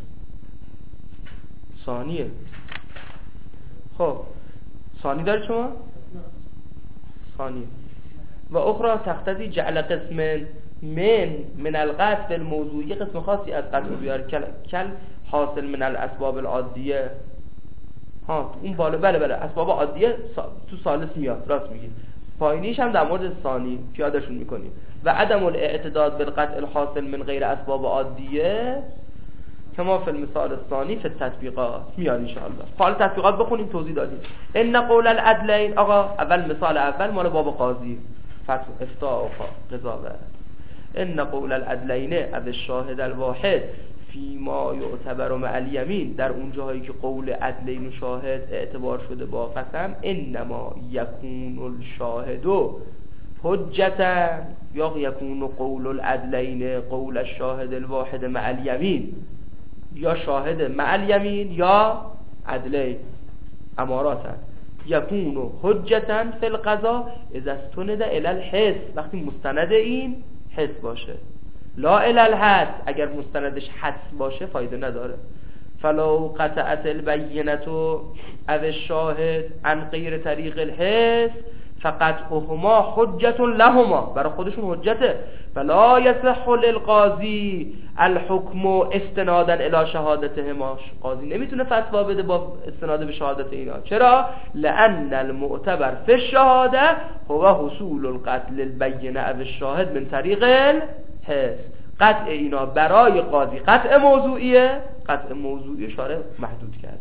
ثانیه. خب ثانی داره شما؟ ثانیه. و اخرى تقتضی جعل قسم من من القطع فی الموضوع، یه قسم خاصی از قطع بیار کل, کل حاصل من الاسباب العادیه. ها اون بالا بله بله اسباب عادیه تو ثالث میاد، راست میگید. پایینیش هم در مورد ثانی پیادهشون میکنیم. و عدم الاعتداد بالقطع الحاصل من غیر اسباب عادیه کما فی المثال الثانی فی التطبیقات میاد ان شاء الله. حالا تطبیقات بخونیم توضیح دادیم. ان قول العدلین، آقا اول مثال اول مال باب قاضی فتوا افتاء و قضاوت. ان قول العدلین او الشاهد الواحد فی ما یعتبر مع الیمین، در اون جاهایی که قول عدلین و شاهد اعتبار شده با قسم، انما یکون الشاهد حجتا یا یکون قول العدلین قول الشاهد الواحد مع الیمین، یا شاهد مع الیمین یا عدلین اماراتا. یکون حجتا فی القضا اذا استند الی الحس، وقتی مستند این حس باشه. لا الی الحد، اگر مستندش حدس باشه فایده نداره. فلو قطعت البینة او الشاهد عن غیر طریق الحس فقطعهما حجت لهما، برای خودشون حجته. فلا یصح للقاضی الحکم استنادا الی شهادتهما، قاضی نمیتونه فتوا بده با استناد به شهادت اینا. چرا؟ لان المعتبر فی الشهاده هو حصول القتل البینه او الشاهد من طریق الحس. قطع اینا برای قاضی قطع موضوعیه، قطع موضوعی شارع محدود کرده.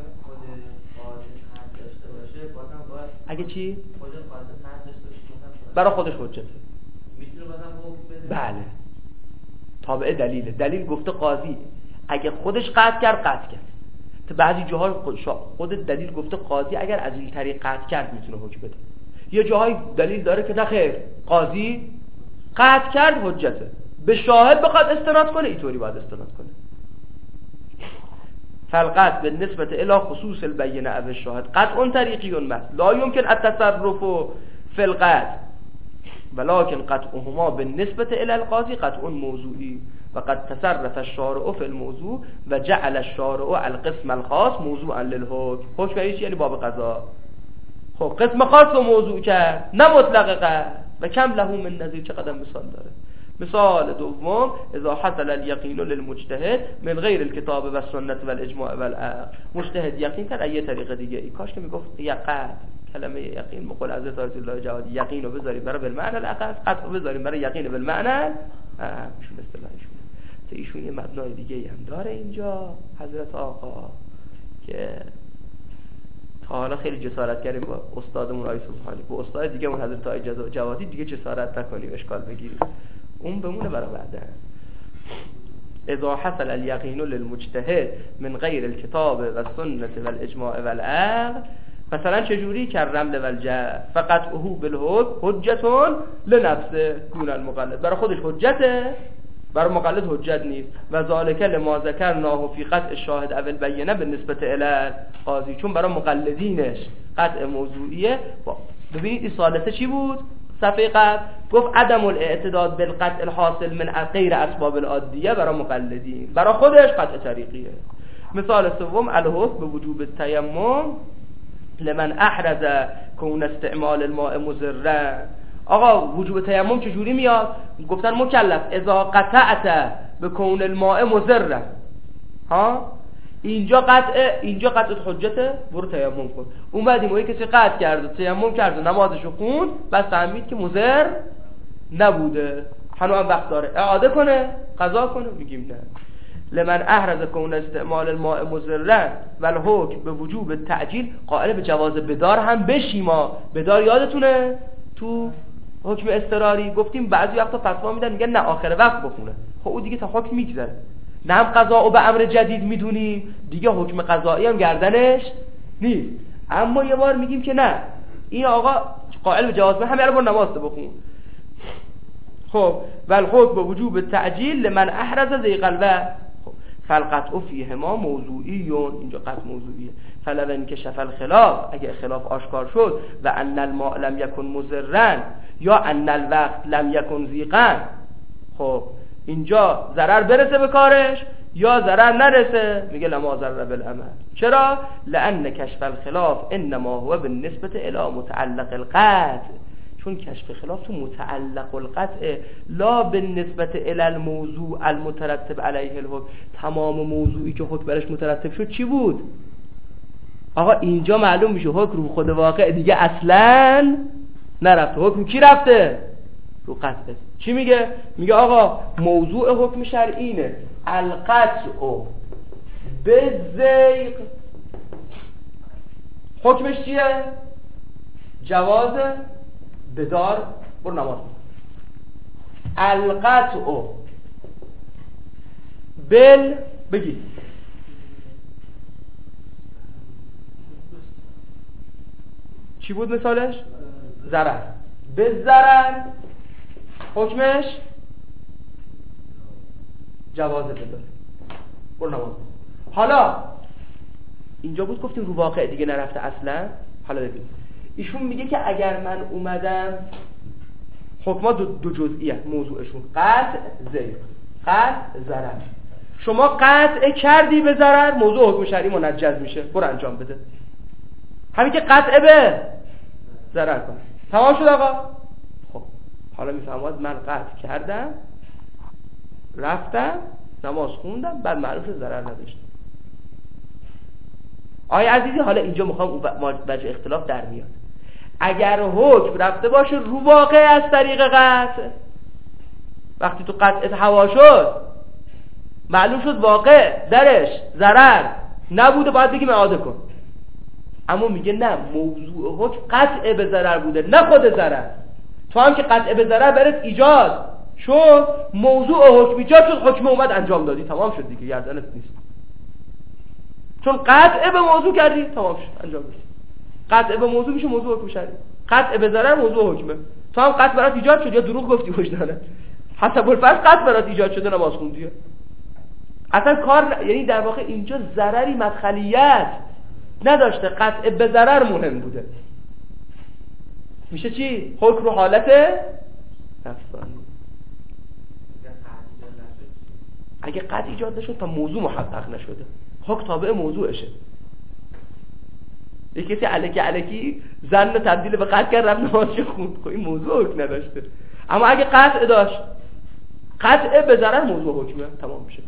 اگه چی؟ برای خودش حجته. بله تابع دلیله. دلیل گفته قاضی اگه خودش قطع کرد قطع کرد. تو بعضی جاهای خود دلیل گفته قاضی اگر از این طریق قطع کرد میتونه حکم بده. یه جاهای دلیل داره که نه خیر، قاضی قطع کرد حجته، به شاهد بخواد استناد کنه اینطوری باید استناد کنه. فالقطع بالنسبه الى خصوص البینه او الشاهد قطع طریقی مس لا يمكن التصرف في القطع ولكن قطعهما بالنسبه الى القاضي قطع موضوعی و قد تصرف الشارع في الموضوع و جعل الشارع القسم الخاص موضوعا للحكم. حکم یعنی باب قضا. خب قسم خاص و موضوع کرد، نه مطلق قطع. و کم له من نظیر، چقدر مثال داره. مثال دوم اذا حصل اليقين للمجتهد من غیر الكتاب و السنت و الاجماع و العقل، مجتهد یقین کرد یه طریق دیگه ای. کاش که میگفت یقین، کلمه یقین مقول حضرت آیت الله جوادی، یقین رو بذاریم برای بالمعنی الاخص، قطع رو بذاریم برای یقین بالمعنی ایشون اصطلاحشون. تو ایشون یه مبنای دیگه هم داره اینجا حضرت آقا که حالا خیلی جسارت کردیم با استادمون آقای سبحانی، با استاد دیگه من حضرت آقای جوادی دیگه جسارت نکنیم اشکال بگیریم، اون بمونه برای بعدن. اذا حصل اليقين للمجتهد من غیر الكتاب والسنة والاجماع والعقل، مثلا چجوری که الرمل والجع فقط هو بالحکم حجتون لنفسه دون المقلد، برای خودش حجته، برای مقلد حجت نیست. و ذالک لما ذکرناه فی قطع الشاهد اول بینه بالنسبه الی قاضی، چون برای مقلدینش قطع موضوعیه. ببینید این ثالثه چی بود؟ صفحه قبل گفت عدم الاعتداد بالقطع الحاصل من غیر اسباب العادیه برای مقلدین، برای خودش قطع طریقیه. مثال سوم الحکم به وجوب التیمم لمن احرز کون استعمال الماء مضرا. آقا وجوب تیمم چجوری میاد؟ گفتن مکلف اذا قطعت به کون الماء مضرا. ها اینجا قطع، اینجا قطع حجته، برو تیمم کن. اون بعد این کسی قطع کرد و تیمم کرد و نمازشو خوند، بس فهمید که مضر نبوده، هنوز هم وقت داره اعاده کنه قضا کنه. میگیم نه، لمن احرز کون استعمال الماء مضرا و الحکم به وجوب تعجیل قائل به جواز بدار هم بشیم. ما بدار یادتونه تو حکم اضطراری گفتیم بعضی وقتا فتوا میدن میگن نه آخر وقت بخونه. خب اون دیگه تا حکم میگذره، نه هم قضا و به امر جدید میدونیم دیگه، حکم قضایی هم گردنش نیست. اما یه بار میگیم که نه این آقا قائل به جواز همه رو نماز بخون. خب والحکم به وجوب تعجیل لمن احرز ذی قلبه، فالقطع فیهما موضوعیون، اینجا قطع موضوعیه. فلو انکشف الخلاف، اگه خلاف آشکار شد و ان الماء لم یکن مضرا یا ان الوقت لم یکن ضیقا، خب اینجا ضرر برسه به کارش یا ضرر نرسه، میگه لما ضرر بالعمل. چرا؟ لان کشف الخلاف انما هو بالنسبه الی متعلق القطع، چون کشف خلاف تو متعلق القطع لا بالنسبه الی الموضوع المترتب علیه الحکم. تمام موضوعی که حکم برش مترتب شد چی بود؟ آقا اینجا معلوم میشه حکم رو خود واقع دیگه اصلا نرفته. حکم کی رفته؟ رو قطع. چی میگه؟ میگه آقا موضوع حکم شرعی اینه القطع بالزیغ، حکمش چیه؟ جواز بدار، برو نماز. القطع بل بگی چی بود مثالش؟ ضرر. به ضرر حکمش جواز بدار، برو نماز. حالا اینجا بود گفتیم رو واقع دیگه نرفته اصلا. حالا ببین ایشون میگه که اگر من اومدم حکما دو, دو جزئیه موضوعشون قطع زیغ، قطع ضرر. شما قطع کردی به ضرر، موضوع حکم شرعی منجز میشه، برو انجام بده. همین که قطع به ضرر کن، تمام شد آقا. خب حالا میفهمید من قطع کردم، رفتم نماز خوندم، بعد معلوم شد ضرر نداشتم. آقای عزیزی حالا اینجا میخوام وجه اختلاف در میاد. اگر حکم رفته باشه رو واقع از طریق قطع، وقتی تو قطعت هوا شد معلوم شد واقع درش ضرر نبوده، باید بگیم اعاده کن. اما میگه نه، موضوع حکم قطع به ضرر بوده نه خود ضرر. تو هم که قطع به ضرر برات ایجاد شد، موضوع حکم ایجاد شد، حکم اومد انجام دادی، تمام شد دیگه، گردنت نیست. چون قطع به موضوع کردی تمام شد، انجام دادی. قطع به موضوع میشه موضوع حکم شرعی، قطع به ضرر موضوع حکمه. تو هم قطع برات ایجاد شد یا دروغ گفتی وجدانه، حسب الفرض قطع برات ایجاد شده نماز خوندی. اصلا کار یعنی در واقع اینجا ضرری مدخلیت نداشته، قطع به ضرر مهم بوده. میشه چی؟ حکم رو حالت نفسانی. اگه قطع ایجاد نشد تا موضوع محقق نشده، حکم تابع موضوعشه. یکی کسی الکی الکی زن تبدیل به قطع کرد رفت نمازش خوند، خب این موضوع حکم نداشته. اما اگه قطع داشت، قطع به ضرر موضوع حکمه، تمام میشه.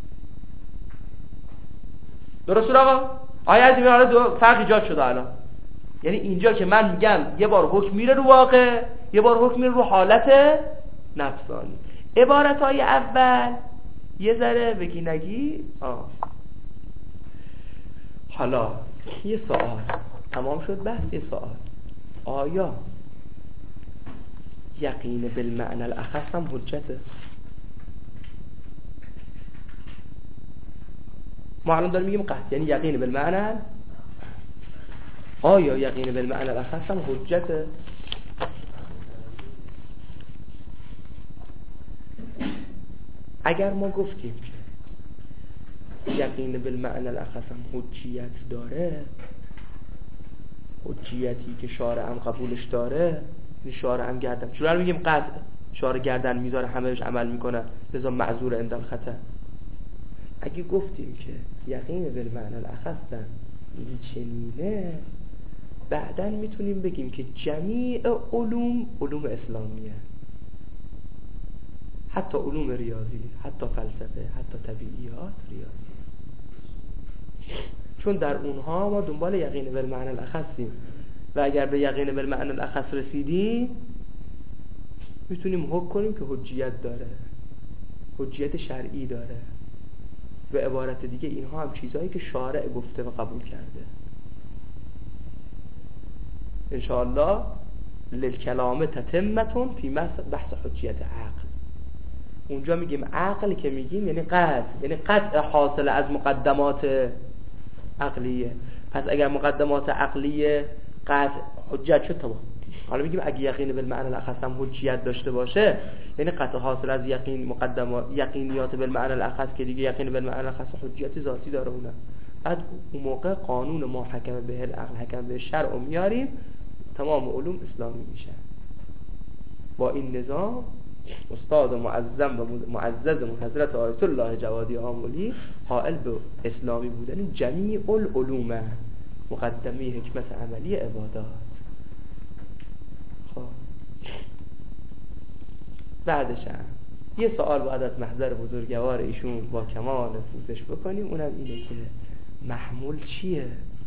درست آقا؟ آیا از این حالا دو فرق ایجاد شده الان. یعنی اینجا که من میگم یه بار حکم میره رو واقع، یه بار حکم میره رو حالت نفسانی. عبارتهای اول یه ذره بگی نگی. آه. حالا یه سوال، تمام شد بحث. یه سوال، آیا یقین بالمعنى الاخص هم حجته؟ ما الان داریم میگیم قطع، یعنی یقین بالمعنى، آیا یقین بالمعنى الاخص هم حجته؟ اگر ما گفتیم که یقین بالمعنى الاخص هم حجیت داره، حجیتی که شارع هم قبولش داره، این شارع هم گردن، چرا میگیم قطع؟ شارع گردن میذاره، همه بهش عمل میکنه، لذا معذور عند الخطأ. اگه گفتیم که یقین بالمعنى الاخص این چنینه، بعداً میتونیم بگیم که جمیع علوم علوم اسلامیه، حتی علوم ریاضی، حتی فلسفه، حتی طبیعیات ریاضی، چون در اونها ما دنبال یقین بالمعنى الاخصیم و اگر به یقین بالمعنى الاخص رسیدیم میتونیم حکم کنیم که حجیت داره، حجیت شرعی داره. به عبارت دیگه اینها هم چیزهایی که شارع گفته و قبول کرده. انشاءالله للکلام تتمتون فی بحث حجیت عقل. اونجا میگیم عقل که میگیم یعنی قطع، یعنی قطع حاصل از مقدمات عقلیه. پس اگر مقدمات عقلیه قطع حجت شد تمام. حالا میگیم اگه یقین بالمعنى الاخص هم حجیت داشته باشه، یعنی قطع حاصل از یقین مقدمات یقینیات بالمعنى الاخص که دیگه یقین بالمعنى الاخص حجیت ذاتی داره اونم. بعد اون موقع قانون ما حکم به العقل حکم به شرع میاریم، تمام علوم اسلامی میشه. با این نظام استاد معظم و معزز حضرت آیت الله جوادی آملی قائل به اسلامی بودن جمیع العلوم، مقدمه حکمت عملی عبادات. خب بعدش هم یه سوال باید از محضر بزرگوار ایشون با کمال پوزش بکنیم، اونم اینه که محمول چیه؟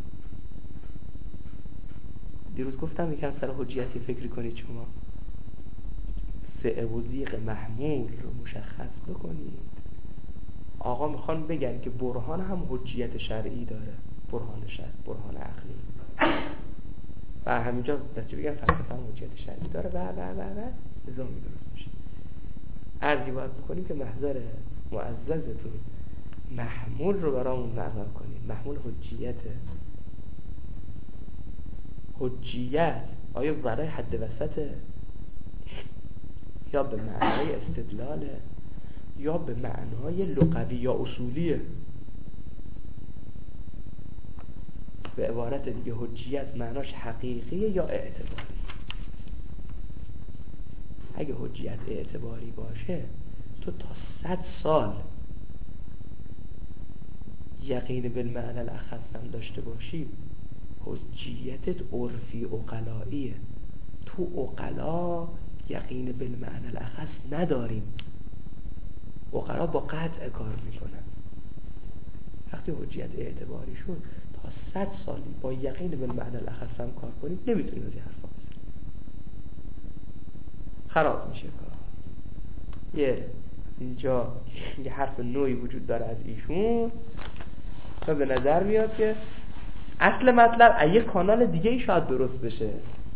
دیروز گفتم یکم سر حجیتی فکر کنید شما، سعه و زیغ محمول رو مشخص بکنید. آقا میخوان بگن که برهان هم حجیت شرعی داره، برهان شرع، برهان عقلی، و همینجا بچه بگن فلسفه هم حجیت شرعی داره و و و و نظامی درست میشه. عرضی باید بکنیم که محضر معززتون محمول رو برامون نقل کنید. محمول حجیته. حجیت آیا برای حد وسطه یا به معنای استدلاله یا به معنای لغوی یا اصولیه؟ به عبارت دیگه حجیت معناش حقیقیه یا اعتباری؟ اگه حجیت اعتباری باشه تو تا صد سال یقین بالمعنى الاخص هم داشته باشی، حجیتت عرفی عقلاییه. تو عقلا یقین بالمعنى الاخص نداریم، عقلا با قطع کار میکنن. وقتی حجیت اعتباری شد تا صد سالی با یقین بالمعنى الاخص هم کار کنیم نمیتونیم از این حرفا بزنیم، خراب میشه کار. یه اینجا یه حرف نوعی وجود داره از ایشون و به نظر میاد که اصل مطلب یه کانال دیگه ای شاید درست بشه،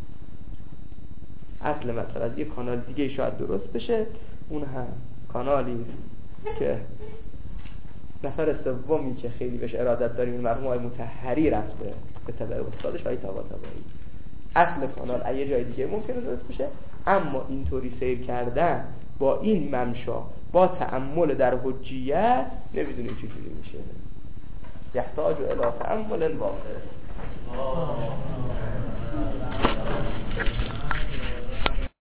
اصل مطلب از یه کانال دیگه ای شاید درست بشه، اون هم کانالی که نفر سومی که خیلی بهش ارادت داریم مرحوم آقای مطهری رفته به تبع استادش آقای طباطبایی. اصل کانال یه جای دیگه ممکنه درست بشه، اما اینطوری سیر کردن با این ممشا با تأمل در حجیت نمیدونیم چی جوری میشه. یحتاج الی تأمل واقع.